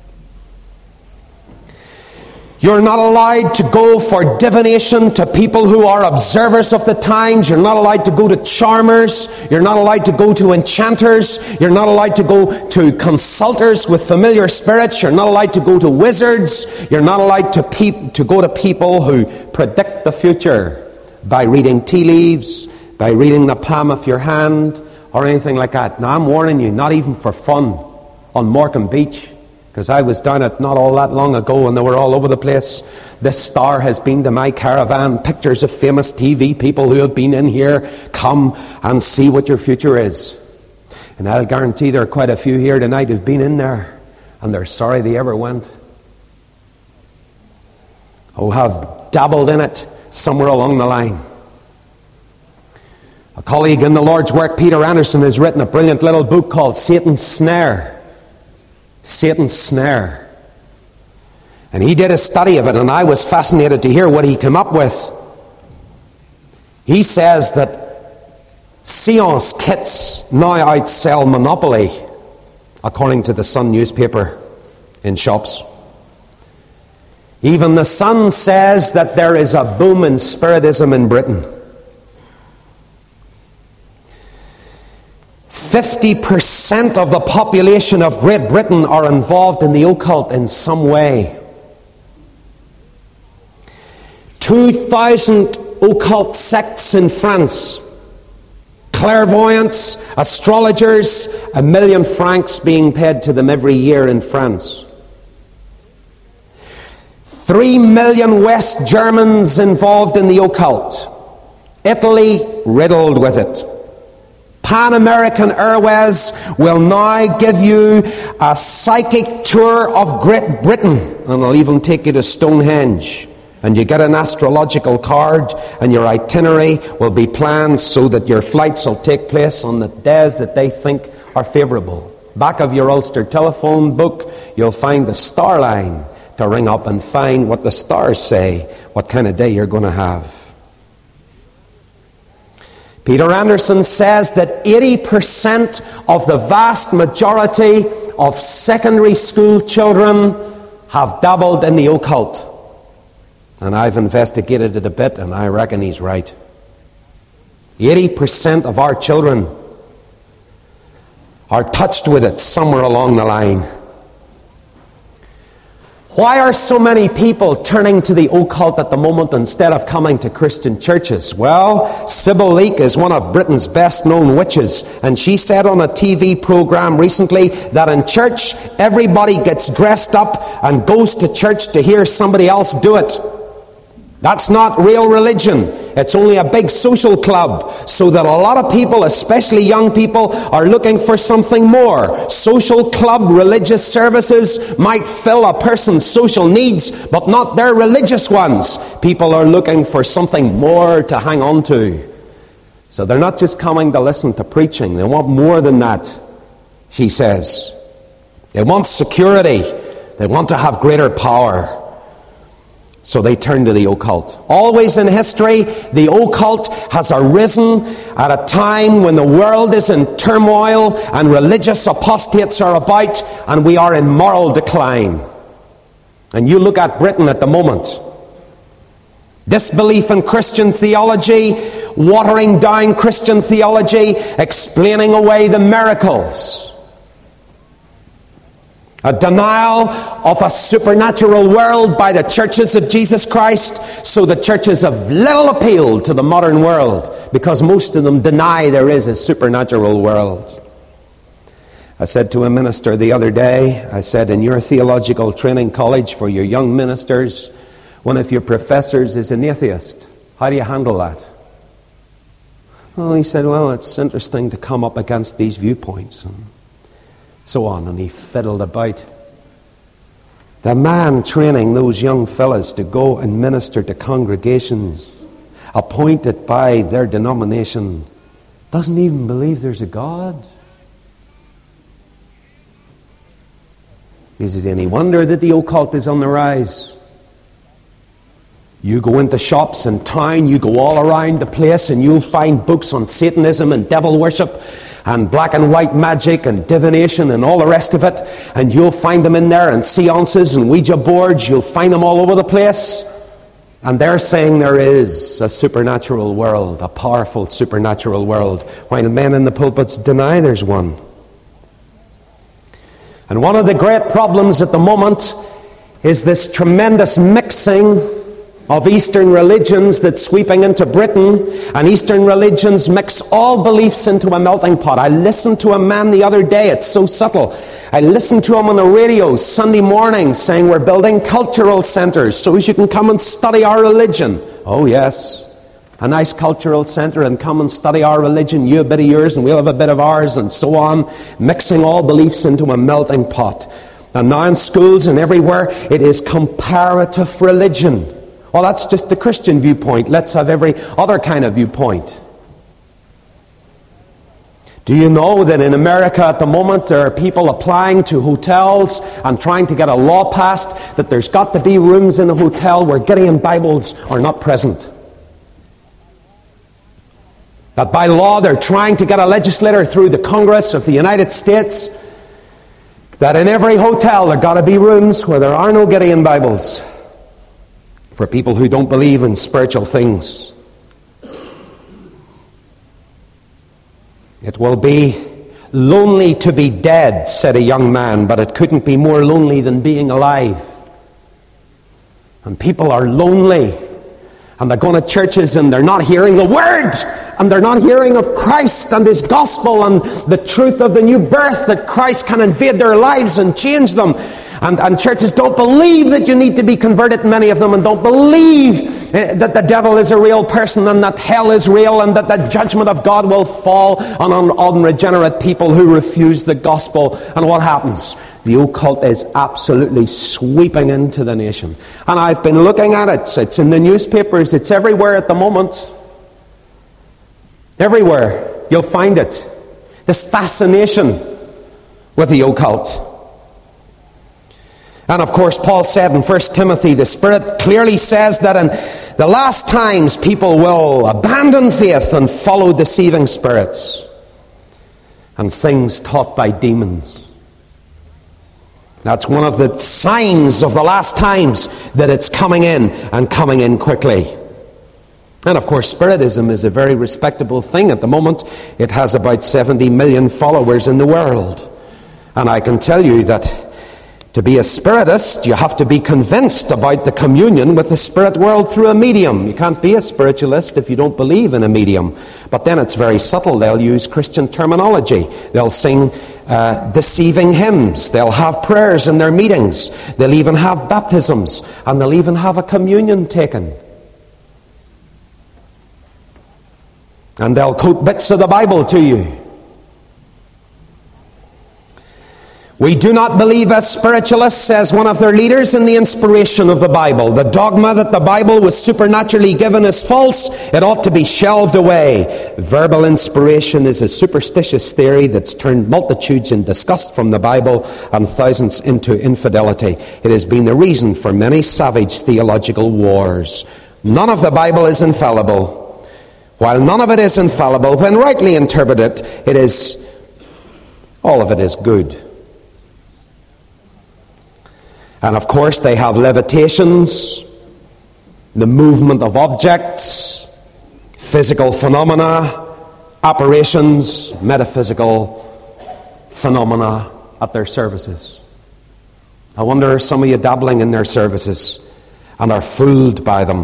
You're not allowed to go for divination to people who are observers of the times. You're not allowed to go to charmers. You're not allowed to go to enchanters. You're not allowed to go to consulters with familiar spirits. You're not allowed to go to wizards. You're not allowed to, peop- to go to people who predict the future by reading tea leaves, by reading the palm of your hand, or anything like that. Now, I'm warning you, not even for fun on Morecambe Beach. Because I was down it not all that long ago and they were all over the place. This star has been to my caravan. Pictures of famous T V people who have been in here. Come and see what your future is. And I'll guarantee there are quite a few here tonight who've been in there and they're sorry they ever went. Who have dabbled in it somewhere along the line. A colleague in the Lord's work, Peter Anderson, has written a brilliant little book called Satan's Snare. Satan's snare. And he did a study of it, and I was fascinated to hear what he came up with. He says that seance kits now outsell Monopoly, according to the Sun newspaper, in shops. Even the Sun says that there is a boom in spiritism in Britain. fifty percent of the population of Great Britain are involved in the occult in some way. two thousand occult sects in France. Clairvoyants, astrologers, a million francs being paid to them every year in France. Three million West Germans involved in the occult. Italy riddled with it. Pan American Airways will now give you a psychic tour of Great Britain, and they'll even take you to Stonehenge. And you get an astrological card, and your itinerary will be planned so that your flights will take place on the days that they think are favourable. Back of your Ulster telephone book, you'll find the star line to ring up and find what the stars say, what kind of day you're going to have. Peter Anderson says that eighty percent of the vast majority of secondary school children have dabbled in the occult. And I've investigated it a bit, and I reckon he's right. eighty percent of our children are touched with it somewhere along the line. Why are so many people turning to the occult at the moment instead of coming to Christian churches? Well, Sybil Leek is one of Britain's best-known witches, and she said on a T V program recently that in church, everybody gets dressed up and goes to church to hear somebody else do it. That's not real religion. It's only a big social club, so that a lot of people, especially young people, are looking for something more. Social club religious services might fill a person's social needs, but not their religious ones. People are looking for something more to hang on to. So they're not just coming to listen to preaching. They want more than that, she says. They want security. They want to have greater power. So they turn to the occult. Always in history, the occult has arisen at a time when the world is in turmoil and religious apostates are about, and we are in moral decline. And you look at Britain at the moment. Disbelief in Christian theology, watering down Christian theology, explaining away the miracles. A denial of a supernatural world by the churches of Jesus Christ, so the churches have little appeal to the modern world, because most of them deny there is a supernatural world. I said to a minister the other day, I said, in your theological training college for your young ministers, one of your professors is an atheist. How do you handle that? Well, he said, well, it's interesting to come up against these viewpoints and so on, and he fiddled about. The man training those young fellas to go and minister to congregations appointed by their denomination doesn't even believe there's a God. Is it any wonder that the occult is on the rise? You go into shops in town, you go all around the place, and you'll find books on Satanism and devil worship and black and white magic and divination and all the rest of it, and you'll find them in there, and seances and Ouija boards, you'll find them all over the place. And they're saying there is a supernatural world, a powerful supernatural world, while men in the pulpits deny there's one. And one of the great problems at the moment is this tremendous mixing of Eastern religions that's sweeping into Britain, and Eastern religions mix all beliefs into a melting pot. I listened to a man the other day, it's so subtle. I listened to him on the radio Sunday morning saying we're building cultural centers so you can come and study our religion. Oh yes, a nice cultural center, and come and study our religion, you a bit of yours and we'll have a bit of ours, and so on, mixing all beliefs into a melting pot. And now in schools and everywhere it is comparative religion. Well, that's just the Christian viewpoint. Let's have every other kind of viewpoint. Do you know that in America at the moment there are people applying to hotels and trying to get a law passed that there's got to be rooms in a hotel where Gideon Bibles are not present? That by law they're trying to get a legislator through the Congress of the United States that in every hotel there got to be rooms where there are no Gideon Bibles for people who don't believe in spiritual things. It will be lonely to be dead, said a young man, but it couldn't be more lonely than being alive. And people are lonely, and they're going to churches and they're not hearing the Word, and they're not hearing of Christ and His gospel and the truth of the new birth, that Christ can invade their lives and change them. And, and churches don't believe that you need to be converted, many of them, and don't believe uh, that the devil is a real person and that hell is real and that the judgment of God will fall on unregenerate people who refuse the gospel. And what happens? The occult is absolutely sweeping into the nation. And I've been looking at it. It's in the newspapers. It's everywhere at the moment. Everywhere you'll find it. This fascination with the occult. And of course, Paul said in First Timothy, the Spirit clearly says that in the last times people will abandon faith and follow deceiving spirits and things taught by demons. That's one of the signs of the last times, that it's coming in and coming in quickly. And of course, Spiritism is a very respectable thing at the moment. It has about seventy million followers in the world. And I can tell you that to be a Spiritist, you have to be convinced about the communion with the spirit world through a medium. You can't be a spiritualist if you don't believe in a medium. But then it's very subtle. They'll use Christian terminology. They'll sing uh, deceiving hymns. They'll have prayers in their meetings. They'll even have baptisms. And they'll even have a communion taken. And they'll quote bits of the Bible to you. We do not believe as spiritualists, says one of their leaders, in the inspiration of the Bible. The dogma that the Bible was supernaturally given is false. It ought to be shelved away. Verbal inspiration is a superstitious theory that's turned multitudes in disgust from the Bible and thousands into infidelity. It has been the reason for many savage theological wars. None of the Bible is infallible. While none of it is infallible, when rightly interpreted, it is, all of it is good. And of course they have levitations, the movement of objects, physical phenomena, apparitions, metaphysical phenomena at their services. I wonder if some of you dabbling in their services and are fooled by them.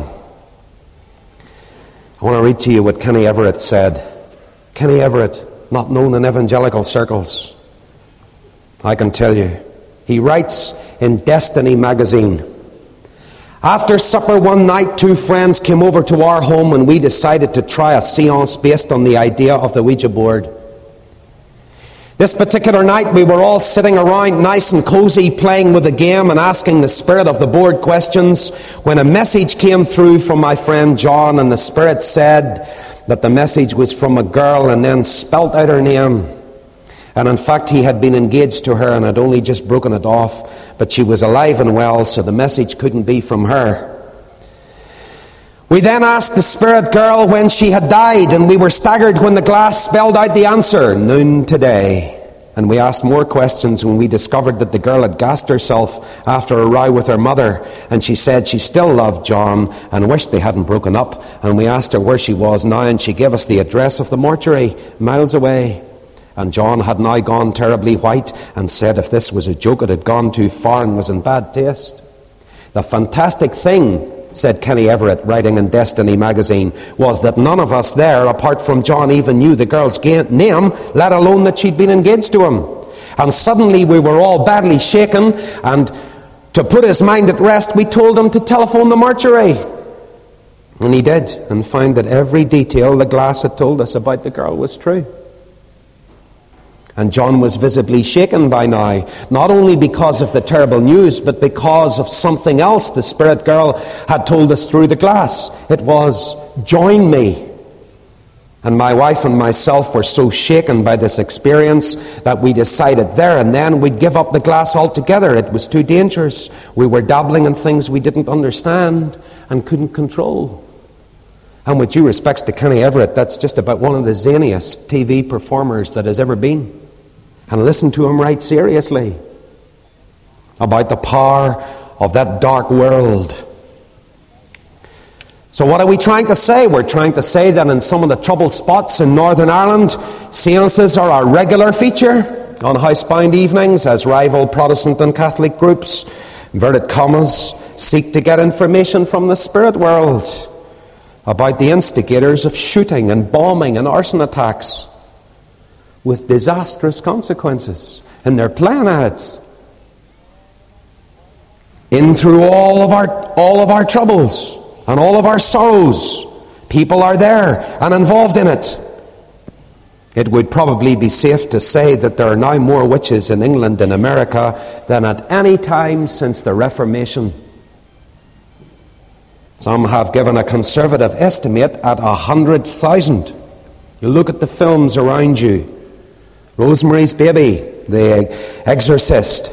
I want to read to you what Kenny Everett said. Kenny Everett, not known in evangelical circles. I can tell you. He writes in Destiny magazine, after supper one night, two friends came over to our home and we decided to try a seance based on the idea of the Ouija board. This particular night we were all sitting around nice and cozy, playing with the game and asking the spirit of the board questions, when a message came through from my friend John, and the spirit said that the message was from a girl and then spelt out her name. And in fact, he had been engaged to her and had only just broken it off, but she was alive and well, so the message couldn't be from her. We then asked the spirit girl when she had died, and we were staggered when the glass spelled out the answer, noon today. And we asked more questions when we discovered that the girl had gassed herself after a row with her mother, and she said she still loved John and wished they hadn't broken up. And we asked her where she was now, and she gave us the address of the mortuary, miles away. And John had now gone terribly white and said if this was a joke, it had gone too far and was in bad taste. The fantastic thing, said Kenny Everett, writing in Destiny magazine, was that none of us there, apart from John, even knew the girl's name, let alone that she'd been engaged to him. And suddenly we were all badly shaken, and to put his mind at rest, we told him to telephone the mortuary. And he did, and found that every detail the glass had told us about the girl was true. And John was visibly shaken by now, not only because of the terrible news, but because of something else the spirit girl had told us through the glass. It was, join me. And my wife and myself were so shaken by this experience that we decided there and then we'd give up the glass altogether. It was too dangerous. We were dabbling in things we didn't understand and couldn't control. And with due respects to Kenny Everett, that's just about one of the zaniest T V performers that has ever been. And listen to him right seriously about the power of that dark world. So what are we trying to say? We're trying to say that in some of the troubled spots in Northern Ireland, seances are a regular feature on housebound evenings as rival Protestant and Catholic groups, inverted commas, seek to get information from the spirit world about the instigators of shooting and bombing and arson attacks with disastrous consequences. And they're playing at it. In through all of our all of our troubles and all of our sorrows, people are there and involved in it. It would probably be safe to say that there are now more witches in England and America than at any time since the Reformation. Some have given a conservative estimate at a hundred thousand. You look at the films around you. Rosemary's Baby, The Exorcist,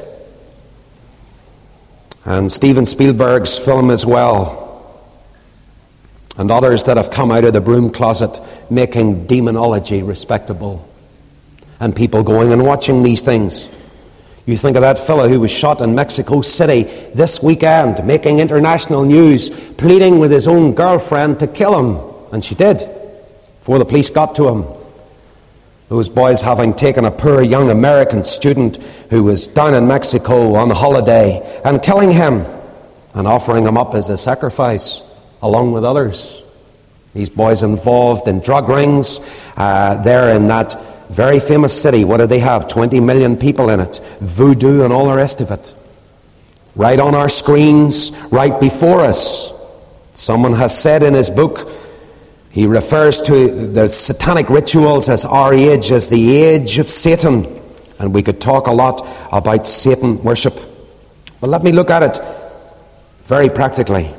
and Steven Spielberg's film as well, and others that have come out of the broom closet making demonology respectable, and people going and watching these things. You think of that fellow who was shot in Mexico City this weekend, making international news, pleading with his own girlfriend to kill him, and she did, before the police got to him. Those boys having taken a poor young American student who was down in Mexico on holiday and killing him and offering him up as a sacrifice along with others. These boys involved in drug rings uh, there in that very famous city. What do they have? twenty million people in it. Voodoo and all the rest of it. Right on our screens, right before us. Someone has said in his book, he refers to the satanic rituals as our age, as the age of Satan. And we could talk a lot about Satan worship. But let me look at it very practically.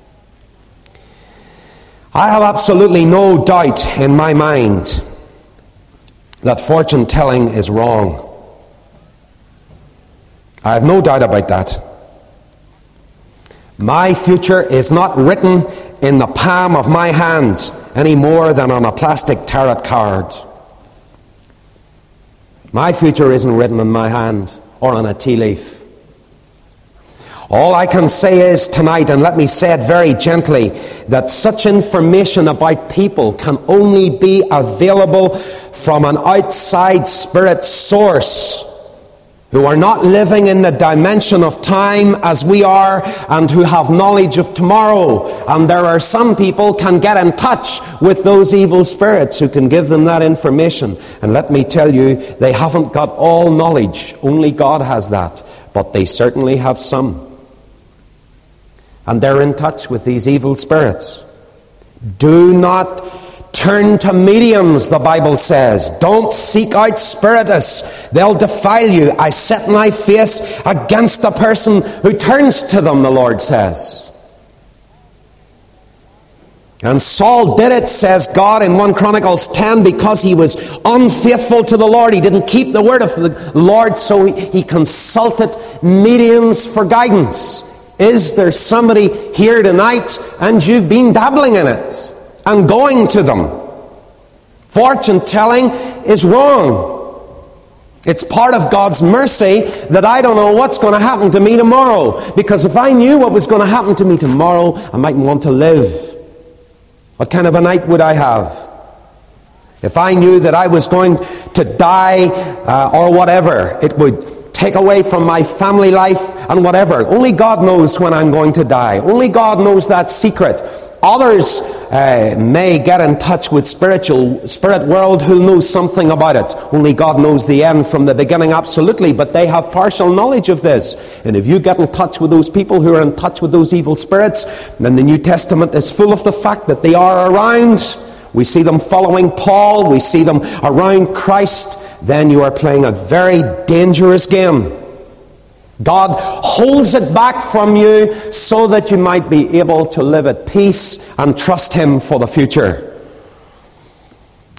I have absolutely no doubt in my mind that fortune telling is wrong. I have no doubt about that. My future is not written in the palm of my hand any more than on a plastic tarot card. My future isn't written in my hand or on a tea leaf. All I can say is tonight, and let me say it very gently, that such information about people can only be available from an outside spirit source who are not living in the dimension of time as we are and who have knowledge of tomorrow. And there are some people can get in touch with those evil spirits who can give them that information. And let me tell you, they haven't got all knowledge. Only God has that. But they certainly have some. And they're in touch with these evil spirits. Do not turn to mediums, the Bible says. Don't seek out spiritists. They'll defile you. I set my face against the person who turns to them, the Lord says. And Saul did it, says God in First Chronicles ten, because he was unfaithful to the Lord. He didn't keep the word of the Lord, so he, he consulted mediums for guidance. Is there somebody here tonight and you've been dabbling in it and going to them? Fortune telling is wrong. It's part of God's mercy that I don't know what's going to happen to me tomorrow. Because if I knew what was going to happen to me tomorrow, I mightn't want to live. What kind of a night would I have? If I knew that I was going to die uh, or whatever, it would take away from my family life and whatever. Only God knows when I'm going to die. Only God knows that secret. Others uh, may get in touch with spiritual spirit world who knows something about it. Only God knows the end from the beginning, absolutely, but they have partial knowledge of this. And if you get in touch with those people who are in touch with those evil spirits, then the New Testament is full of the fact that they are around. We see them following Paul, we see them around Christ. Then you are playing a very dangerous game. God holds it back from you so that you might be able to live at peace and trust Him for the future.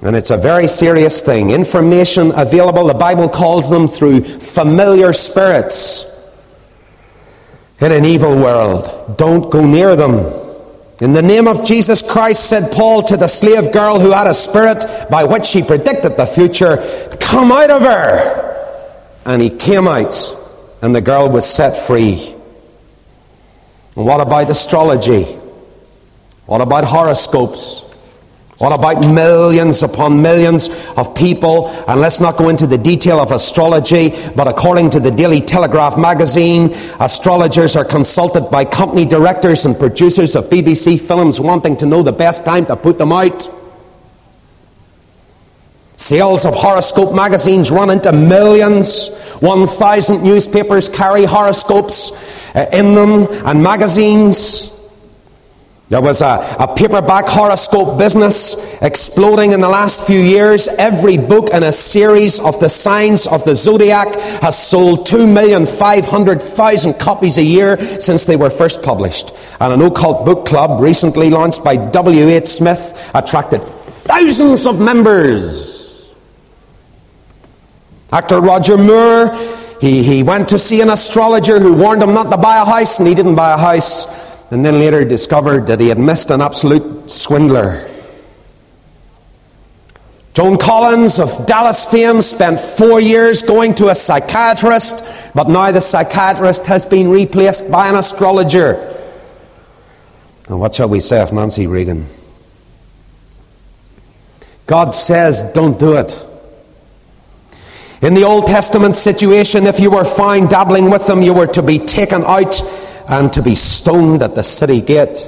And it's a very serious thing. Information available, the Bible calls them, through familiar spirits in an evil world. Don't go near them. In the name of Jesus Christ, said Paul to the slave girl who had a spirit by which she predicted the future, come out of her. And he came out, and the girl was set free. And what about astrology? What about horoscopes? What about millions upon millions of people? And let's not go into the detail of astrology, but according to the Daily Telegraph magazine, astrologers are consulted by company directors and producers of B B C films wanting to know the best time to put them out. Sales of horoscope magazines run into millions. One thousand newspapers carry horoscopes uh, in them, and magazines. There was a, a paperback horoscope business exploding in the last few years. Every book in a series of the signs of the zodiac has sold two million five hundred thousand copies a year since they were first published. And an occult book club recently launched by W H Smith attracted thousands of members. Actor Roger Moore, he, he went to see an astrologer who warned him not to buy a house, and he didn't buy a house. And then later discovered that he had missed an absolute swindler. Joan Collins of Dallas fame spent four years going to a psychiatrist, but now the psychiatrist has been replaced by an astrologer. And what shall we say of Nancy Reagan? God says, don't do it. In the Old Testament situation, if you were found dabbling with them, you were to be taken out and to be stoned at the city gate.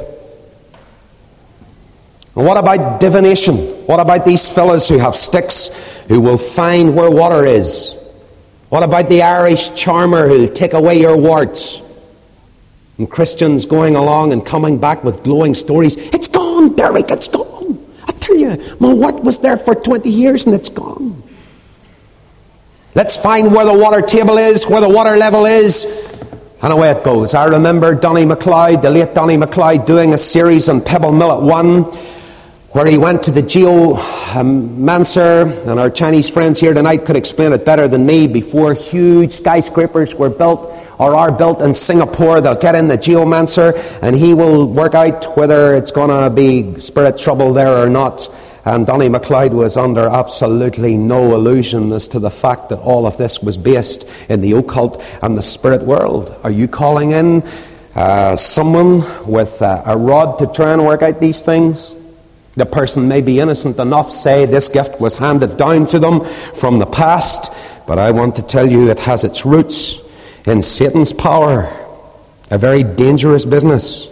And what about divination? What about these fellows who have sticks who will find where water is? What about the Irish charmer who'll take away your warts? And Christians going along and coming back with glowing stories. It's gone, Derek, it's gone. I tell you, my wart was there for twenty years and it's gone. Let's find where the water table is, where the water level is. And away it goes. I remember Donny MacLeod, the late Donny MacLeod, doing a series on Pebble Mill at one, where he went to the geomancer, and our Chinese friends here tonight could explain it better than me. Before huge skyscrapers were built or are built in Singapore, they'll get in the geomancer, and he will work out whether it's going to be spirit trouble there or not. And Donny MacLeod was under absolutely no illusion as to the fact that all of this was based in the occult and the spirit world. Are you calling in uh, someone with uh, a rod to try and work out these things? The person may be innocent enough, say this gift was handed down to them from the past, but I want to tell you it has its roots in Satan's power, a very dangerous business.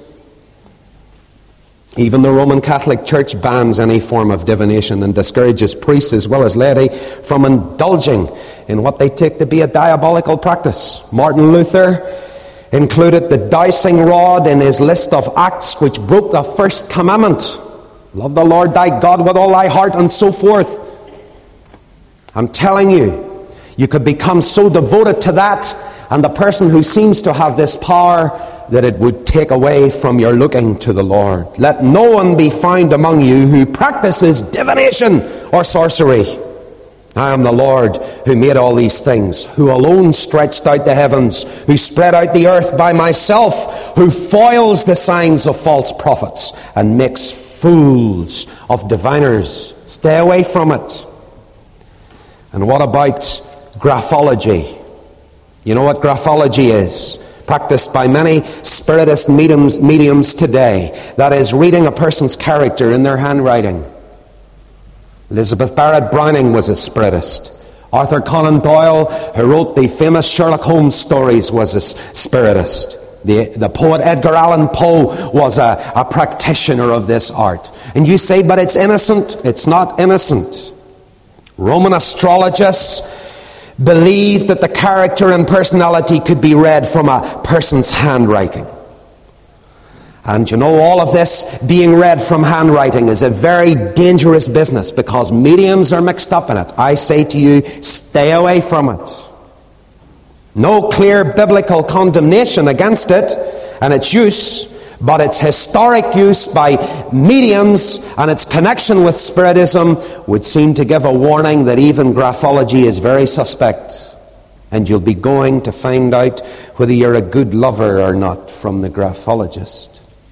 Even the Roman Catholic Church bans any form of divination and discourages priests as well as laity from indulging in what they take to be a diabolical practice. Martin Luther included the dowsing rod in his list of acts which broke the first commandment. Love the Lord thy God with all thy heart, and so forth. I'm telling you, you could become so devoted to that, and the person who seems to have this power, that it would take away from your looking to the Lord. Let no one be found among you who practices divination or sorcery. I am the Lord who made all these things, who alone stretched out the heavens, who spread out the earth by myself, who foils the signs of false prophets and makes fools of diviners. Stay away from it. And what about graphology? You know what graphology is? Practiced by many spiritist mediums, mediums today. That is, reading a person's character in their handwriting. Elizabeth Barrett Browning was a spiritist. Arthur Conan Doyle, who wrote the famous Sherlock Holmes stories, was a spiritist. The, the poet Edgar Allan Poe was a, a practitioner of this art. And you say, but it's innocent. It's not innocent. Roman astrologists believed that the character and personality could be read from a person's handwriting. And you know, all of this being read from handwriting is a very dangerous business because mediums are mixed up in it. I say to you, stay away from it. No clear biblical condemnation against it and its use, But its historic use by mediums and its connection with Spiritism would seem to give a warning that even graphology is very suspect. And you'll be going to find out whether you're a good lover or not from the graphologist.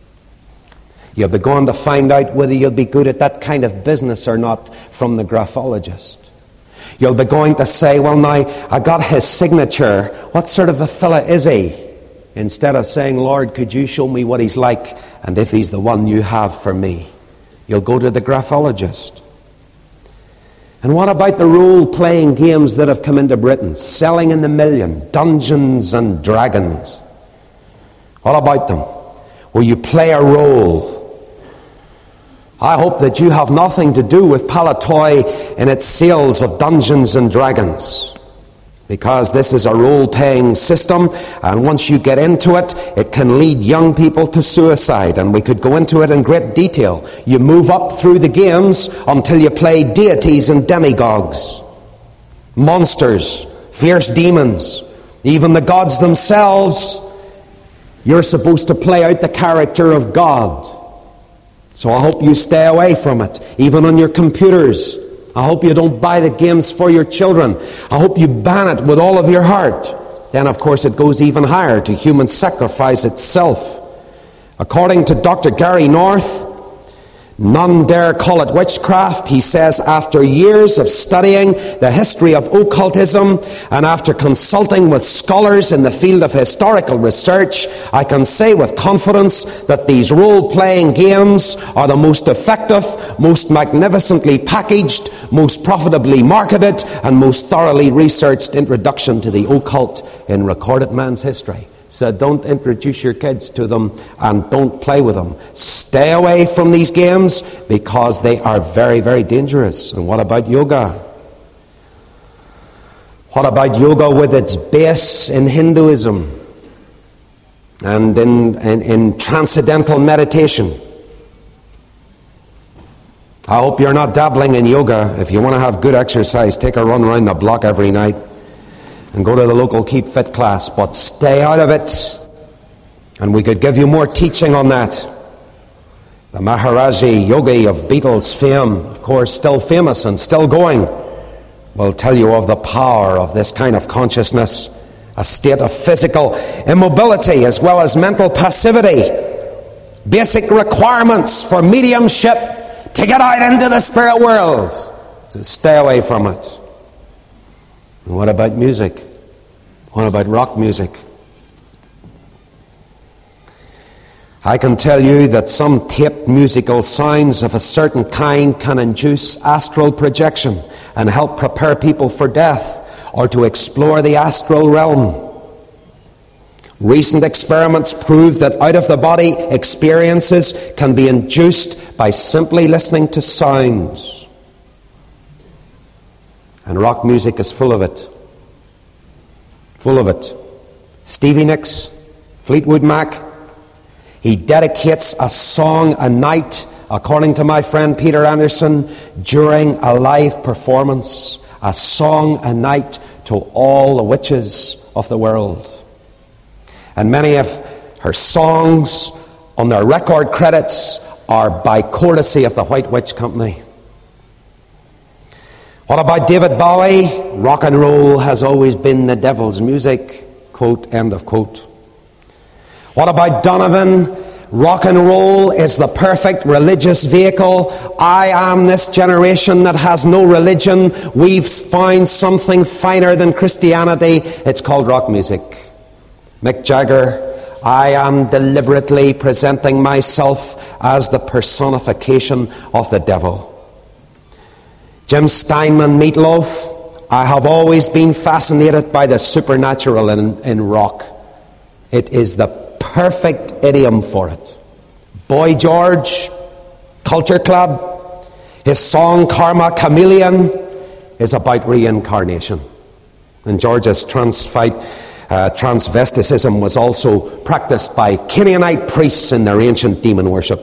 You'll be going to find out whether you'll be good at that kind of business or not from the graphologist. You'll be going to say, well, now, I got his signature. What sort of a fella is he? Instead of saying, Lord, could you show me what he's like, and if he's the one you have for me? You'll go to the graphologist. And what about the role-playing games that have come into Britain, selling in the million, Dungeons and Dragons? What about them? Where you play a role. I hope that you have nothing to do with Palatoy in its sales of Dungeons and Dragons, because this is a role-playing system, and once you get into it, it can lead young people to suicide, and we could go into it in great detail. You move up through the games until you play deities and demigods, monsters, fierce demons, even the gods themselves. You're supposed to play out the character of God. So I hope you stay away from it, even on your computers. I hope you don't buy the games for your children. I hope you ban it with all of your heart. Then, of course, it goes even higher to human sacrifice itself. According to Doctor Gary North, none dare call it witchcraft. He says, after years of studying the history of occultism and after consulting with scholars in the field of historical research, I can say with confidence that these role-playing games are the most effective, most magnificently packaged, most profitably marketed, and most thoroughly researched introduction to the occult in recorded man's history. So don't introduce your kids to them and don't play with them. Stay away from these games because they are very, very dangerous. And what about yoga? What about yoga with its base in Hinduism and in, in, in transcendental meditation? I hope you're not dabbling in yoga. If you want to have good exercise, take a run around the block every night. And go to the local Keep Fit class, but stay out of it. And we could give you more teaching on that. The Maharaji Yogi of Beatles fame, of course, still famous and still going, will tell you of the power of this kind of consciousness, a state of physical immobility as well as mental passivity, basic requirements for mediumship to get out into the spirit world. So stay away from it. And what about music? What about rock music? I can tell you that some taped musical sounds of a certain kind can induce astral projection and help prepare people for death or to explore the astral realm. Recent experiments prove that out-of-the-body experiences can be induced by simply listening to sounds. And rock music is full of it. Full of it. Stevie Nicks, Fleetwood Mac, he dedicates a song a night, according to my friend Peter Anderson, during a live performance. A song a night to all the witches of the world. And many of her songs on their record credits are by courtesy of the White Witch Company. What about David Bowie? Rock and roll has always been the devil's music. Quote, end of quote. What about Donovan? Rock and roll is the perfect religious vehicle. I am this generation that has no religion. We've found something finer than Christianity. It's called rock music. Mick Jagger, I am deliberately presenting myself as the personification of the devil. Jim Steinman, Meatloaf, I have always been fascinated by the supernatural in, in rock. It is the perfect idiom for it. Boy George, Culture Club, his song Karma Chameleon is about reincarnation. And George's trans fight, uh, transvesticism was also practiced by Canaanite priests in their ancient demon worship.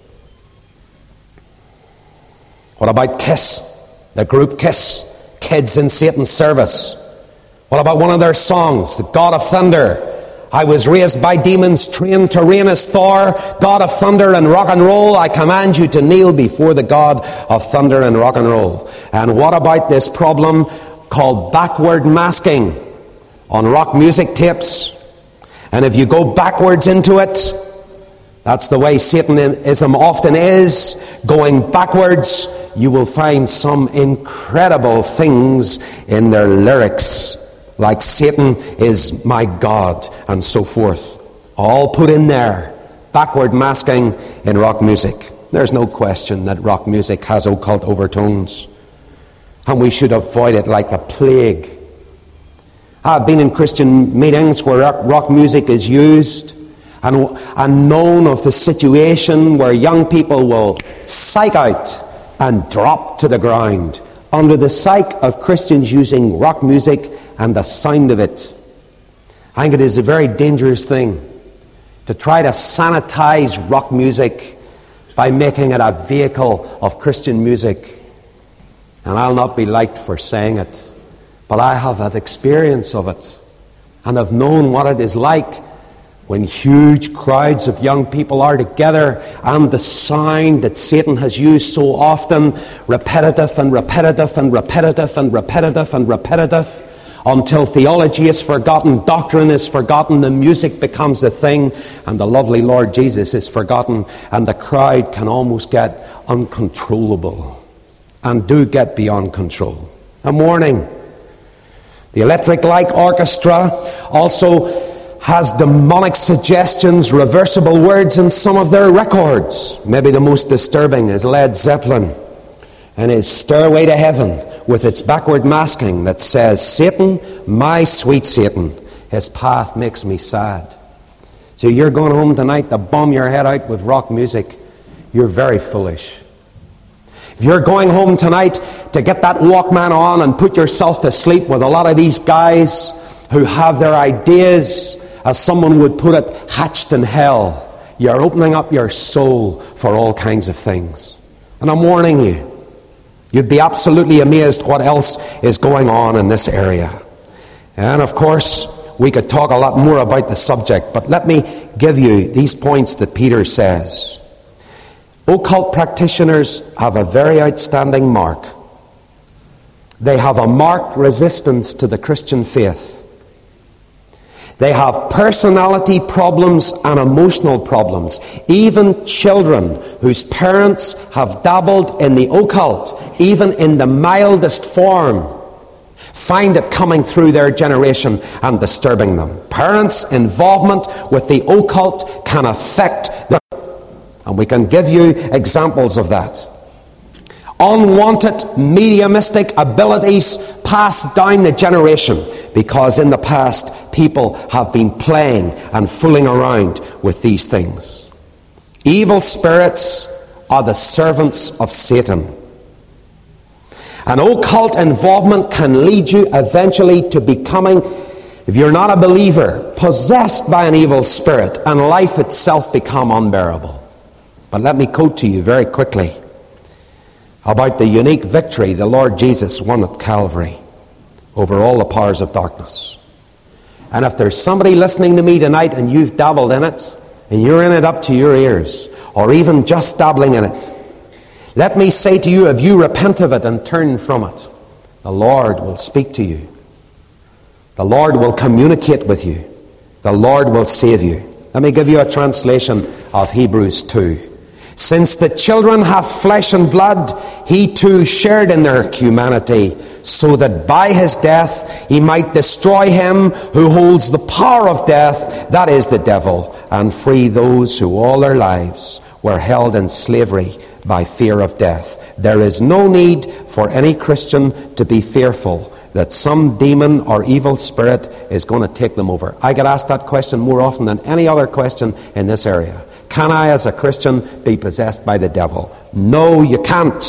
What about Kiss? The group Kiss, Kids in Satan's Service. What about one of their songs, The God of Thunder? I was raised by demons, trained to reign as Thor, God of thunder and rock and roll. I command you to kneel before the God of thunder and rock and roll. And what about this problem called backward masking on rock music tapes? And if you go backwards into it, that's the way Satanism often is. Going backwards, you will find some incredible things in their lyrics, like Satan is my God, and so forth. All put in there. Backward masking in rock music. There's no question that rock music has occult overtones, and we should avoid it like a plague. I've been in Christian meetings where rock, rock music is used, and, and known of the situation where young people will psych out and drop to the ground under the psyche of Christians using rock music and the sound of it. I think it is a very dangerous thing to try to sanitize rock music by making it a vehicle of Christian music. And I'll not be liked for saying it, but I have had experience of it, and have known what it is like when huge crowds of young people are together, and the sound that Satan has used so often, repetitive and repetitive and repetitive and repetitive and repetitive, until theology is forgotten, doctrine is forgotten, the music becomes the thing, and the lovely Lord Jesus is forgotten, and the crowd can almost get uncontrollable, and do get beyond control. A warning. The Electric Light Orchestra also has demonic suggestions, reversible words in some of their records. Maybe the most disturbing is Led Zeppelin and his Stairway to Heaven, with its backward masking that says, Satan, my sweet Satan, his path makes me sad. So you're going home tonight to bomb your head out with rock music. You're very foolish. If you're going home tonight to get that Walkman on and put yourself to sleep with a lot of these guys who have their ideas, as someone would put it, hatched in hell, you're opening up your soul for all kinds of things. And I'm warning you, you'd be absolutely amazed what else is going on in this area. And of course, we could talk a lot more about the subject, but let me give you these points that Peter says. Occult practitioners have a very outstanding mark. They have a marked resistance to the Christian faith. They have personality problems and emotional problems. Even children whose parents have dabbled in the occult, even in the mildest form, find it coming through their generation and disturbing them. Parents' involvement with the occult can affect them. And we can give you examples of that. Unwanted mediumistic abilities passed down the generation because in the past people have been playing and fooling around with these things. Evil spirits are the servants of Satan. An occult involvement can lead you eventually to becoming, if you're not a believer, possessed by an evil spirit, and life itself become unbearable. But let me quote to you very quickly about the unique victory the Lord Jesus won at Calvary over all the powers of darkness. And if there's somebody listening to me tonight and you've dabbled in it, and you're in it up to your ears, or even just dabbling in it, let me say to you, if you repent of it and turn from it, the Lord will speak to you. The Lord will communicate with you. The Lord will save you. Let me give you a translation of Hebrews two. Since the children have flesh and blood, he too shared in their humanity, so that by his death he might destroy him who holds the power of death, that is the devil, and free those who all their lives were held in slavery by fear of death. There is no need for any Christian to be fearful that some demon or evil spirit is going to take them over. I get asked that question more often than any other question in this area. Can I, as a Christian, be possessed by the devil? No, you can't.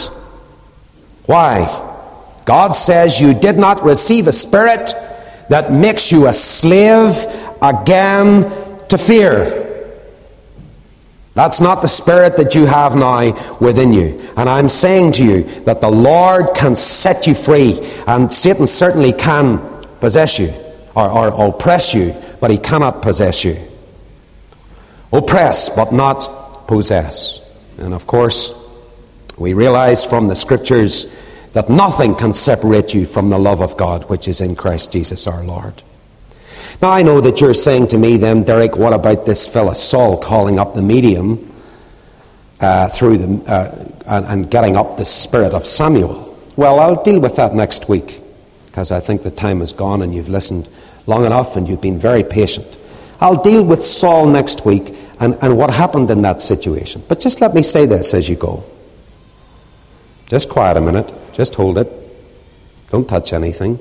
Why? God says you did not receive a spirit that makes you a slave again to fear. That's not the spirit that you have now within you. And I'm saying to you that the Lord can set you free, and Satan certainly can possess you. or, or oppress you, but he cannot possess you. Oppress, but not possess. And of course, we realize from the Scriptures that nothing can separate you from the love of God which is in Christ Jesus our Lord. Now I know that you're saying to me then, Derek, what about this fella Saul calling up the medium uh, through the uh, and, and getting up the spirit of Samuel? Well, I'll deal with that next week, because I think the time is gone and you've listened long enough and you've been very patient. I'll deal with Saul next week and, and what happened in that situation. But just let me say this as you go. Just quiet a minute. Just hold it. Don't touch anything.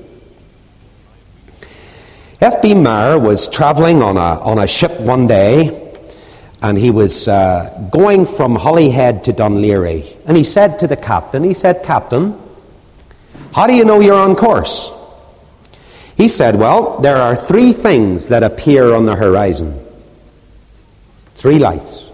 F B Meyer was traveling on a, on a ship one day, and he was uh, going from Holyhead to Dunleary. And he said to the captain, he said, "Captain, how do you know you're on course?" He said, "Well, there are three things that appear on the horizon. Three lights.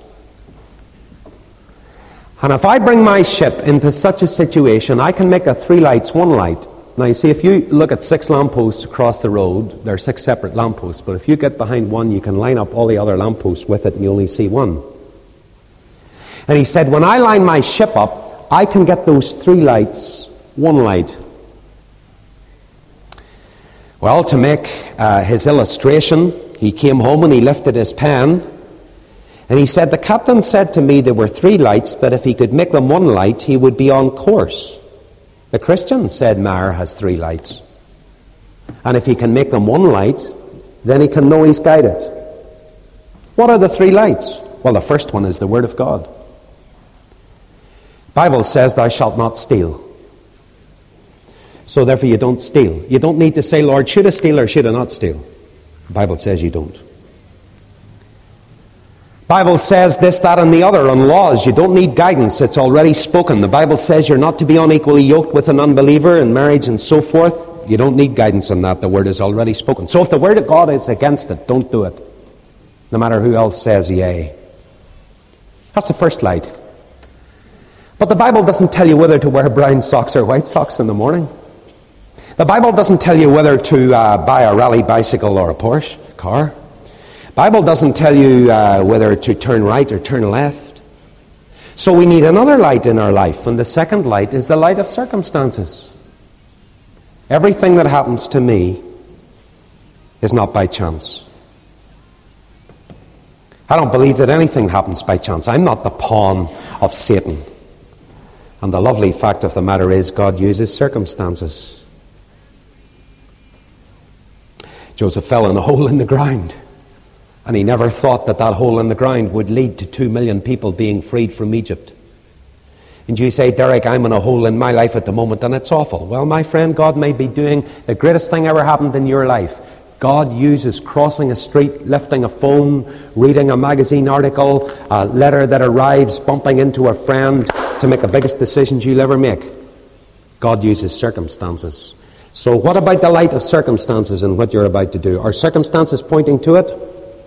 And if I bring my ship into such a situation, I can make a three lights one light." Now you see, if you look at six lampposts across the road, there are six separate lampposts, but if you get behind one, you can line up all the other lampposts with it and you only see one. And he said, when I line my ship up, I can get those three lights one light. Well, to make uh, his illustration, he came home and he lifted his pen, and he said, "The captain said to me there were three lights, that if he could make them one light, he would be on course. The Christian," said Meyer, "has three lights. And if he can make them one light, then he can know he's guided." What are the three lights? Well, the first one is the Word of God. The Bible says, "Thou shalt not steal." So therefore you don't steal. You don't need to say, "Lord, should I steal or should I not steal?" The Bible says you don't. Bible says this, that, and the other on laws. You don't need guidance. It's already spoken. The Bible says you're not to be unequally yoked with an unbeliever in marriage and so forth. You don't need guidance on that. The Word is already spoken. So if the Word of God is against it, don't do it, no matter who else says yea. That's the first light. But the Bible doesn't tell you whether to wear brown socks or white socks in the morning. The Bible doesn't tell you whether to uh, buy a rally bicycle or a Porsche car. The Bible doesn't tell you uh, whether to turn right or turn left. So we need another light in our life, and the second light is the light of circumstances. Everything that happens to me is not by chance. I don't believe that anything happens by chance. I'm not the pawn of Satan. And the lovely fact of the matter is, God uses circumstances. Joseph fell in a hole in the ground. And he never thought that that hole in the ground would lead to two million people being freed from Egypt. And you say, "Derek, I'm in a hole in my life at the moment and it's awful." Well, my friend, God may be doing the greatest thing ever happened in your life. God uses crossing a street, lifting a phone, reading a magazine article, a letter that arrives, bumping into a friend to make the biggest decisions you'll ever make. God uses circumstances. So what about the light of circumstances and what you're about to do? Are circumstances pointing to it?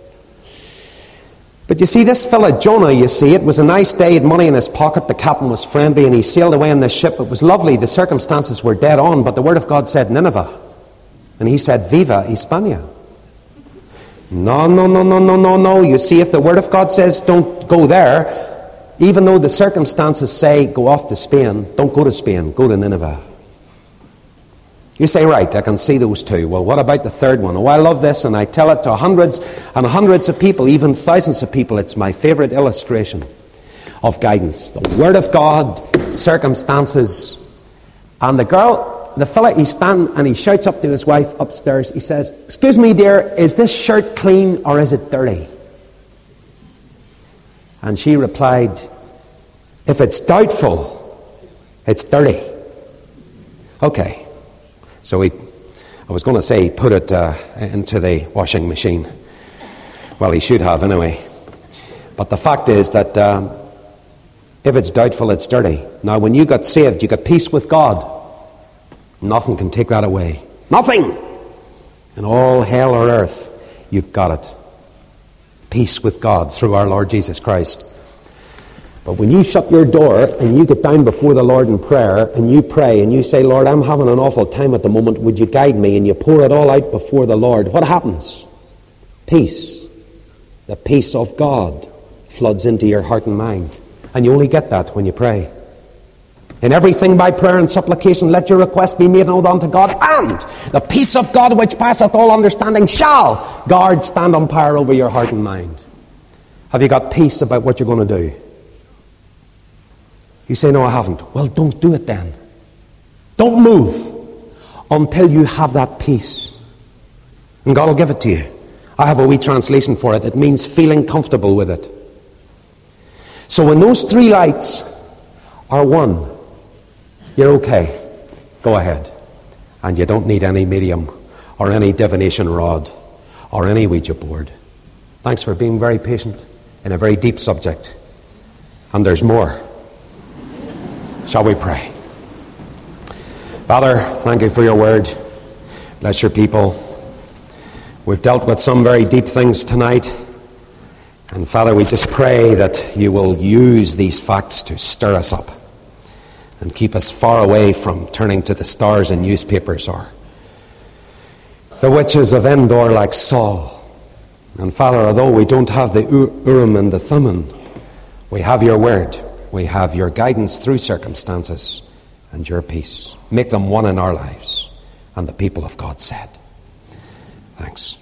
But you see, this fella Jonah, you see, it was a nice day, he had money in his pocket, the captain was friendly, and he sailed away on this ship. It was lovely, the circumstances were dead on, but the Word of God said Nineveh. And he said, "Viva Hispania." No, no, no, no, no, no, no. You see, if the Word of God says don't go there, even though the circumstances say go off to Spain, don't go to Spain, go to Nineveh. You say, "Right, I can see those two." Well, what about the third one? Oh, I love this, and I tell it to hundreds and hundreds of people, even thousands of people. It's my favorite illustration of guidance. The Word of God, circumstances. And the girl, the fella, he's standing and he shouts up to his wife upstairs. He says, "Excuse me, dear, is this shirt clean or is it dirty?" And she replied, "If it's doubtful, it's dirty." Okay. So he, I was going to say he put it uh, into the washing machine. Well, he should have anyway. But the fact is that um, if it's doubtful, it's dirty. Now, when you got saved, you got peace with God. Nothing can take that away. Nothing! In all hell or earth, you've got it. Peace with God through our Lord Jesus Christ. But when you shut your door and you get down before the Lord in prayer and you pray and you say, Lord, I'm having an awful time at the moment, would you guide me? And you pour it all out before the Lord, what happens? Peace. The peace of God floods into your heart and mind. And you only get that when you pray. In everything by prayer and supplication, let your request be made known unto God, and the peace of God which passeth all understanding shall guard, stand umpire over your heart and mind. Have you got peace about what you're going to do? You say, no, I haven't. Well, don't do it then. Don't move until you have that peace. And God will give it to you. I have a wee translation for it. It means feeling comfortable with it. So when those three lights are one, you're okay. Go ahead. And you don't need any medium or any divination rod or any Ouija board. Thanks for being very patient in a very deep subject. And there's more. Shall we pray? Father, thank you for your word. Bless your people. We've dealt with some very deep things tonight. And Father, we just pray that you will use these facts to stir us up and keep us far away from turning to the stars in newspapers or the witches of Endor like Saul. And Father, although we don't have the Urim and the Thummim, we have your word. We have your guidance through circumstances and your peace. Make them one in our lives. And the people of God said, thanks.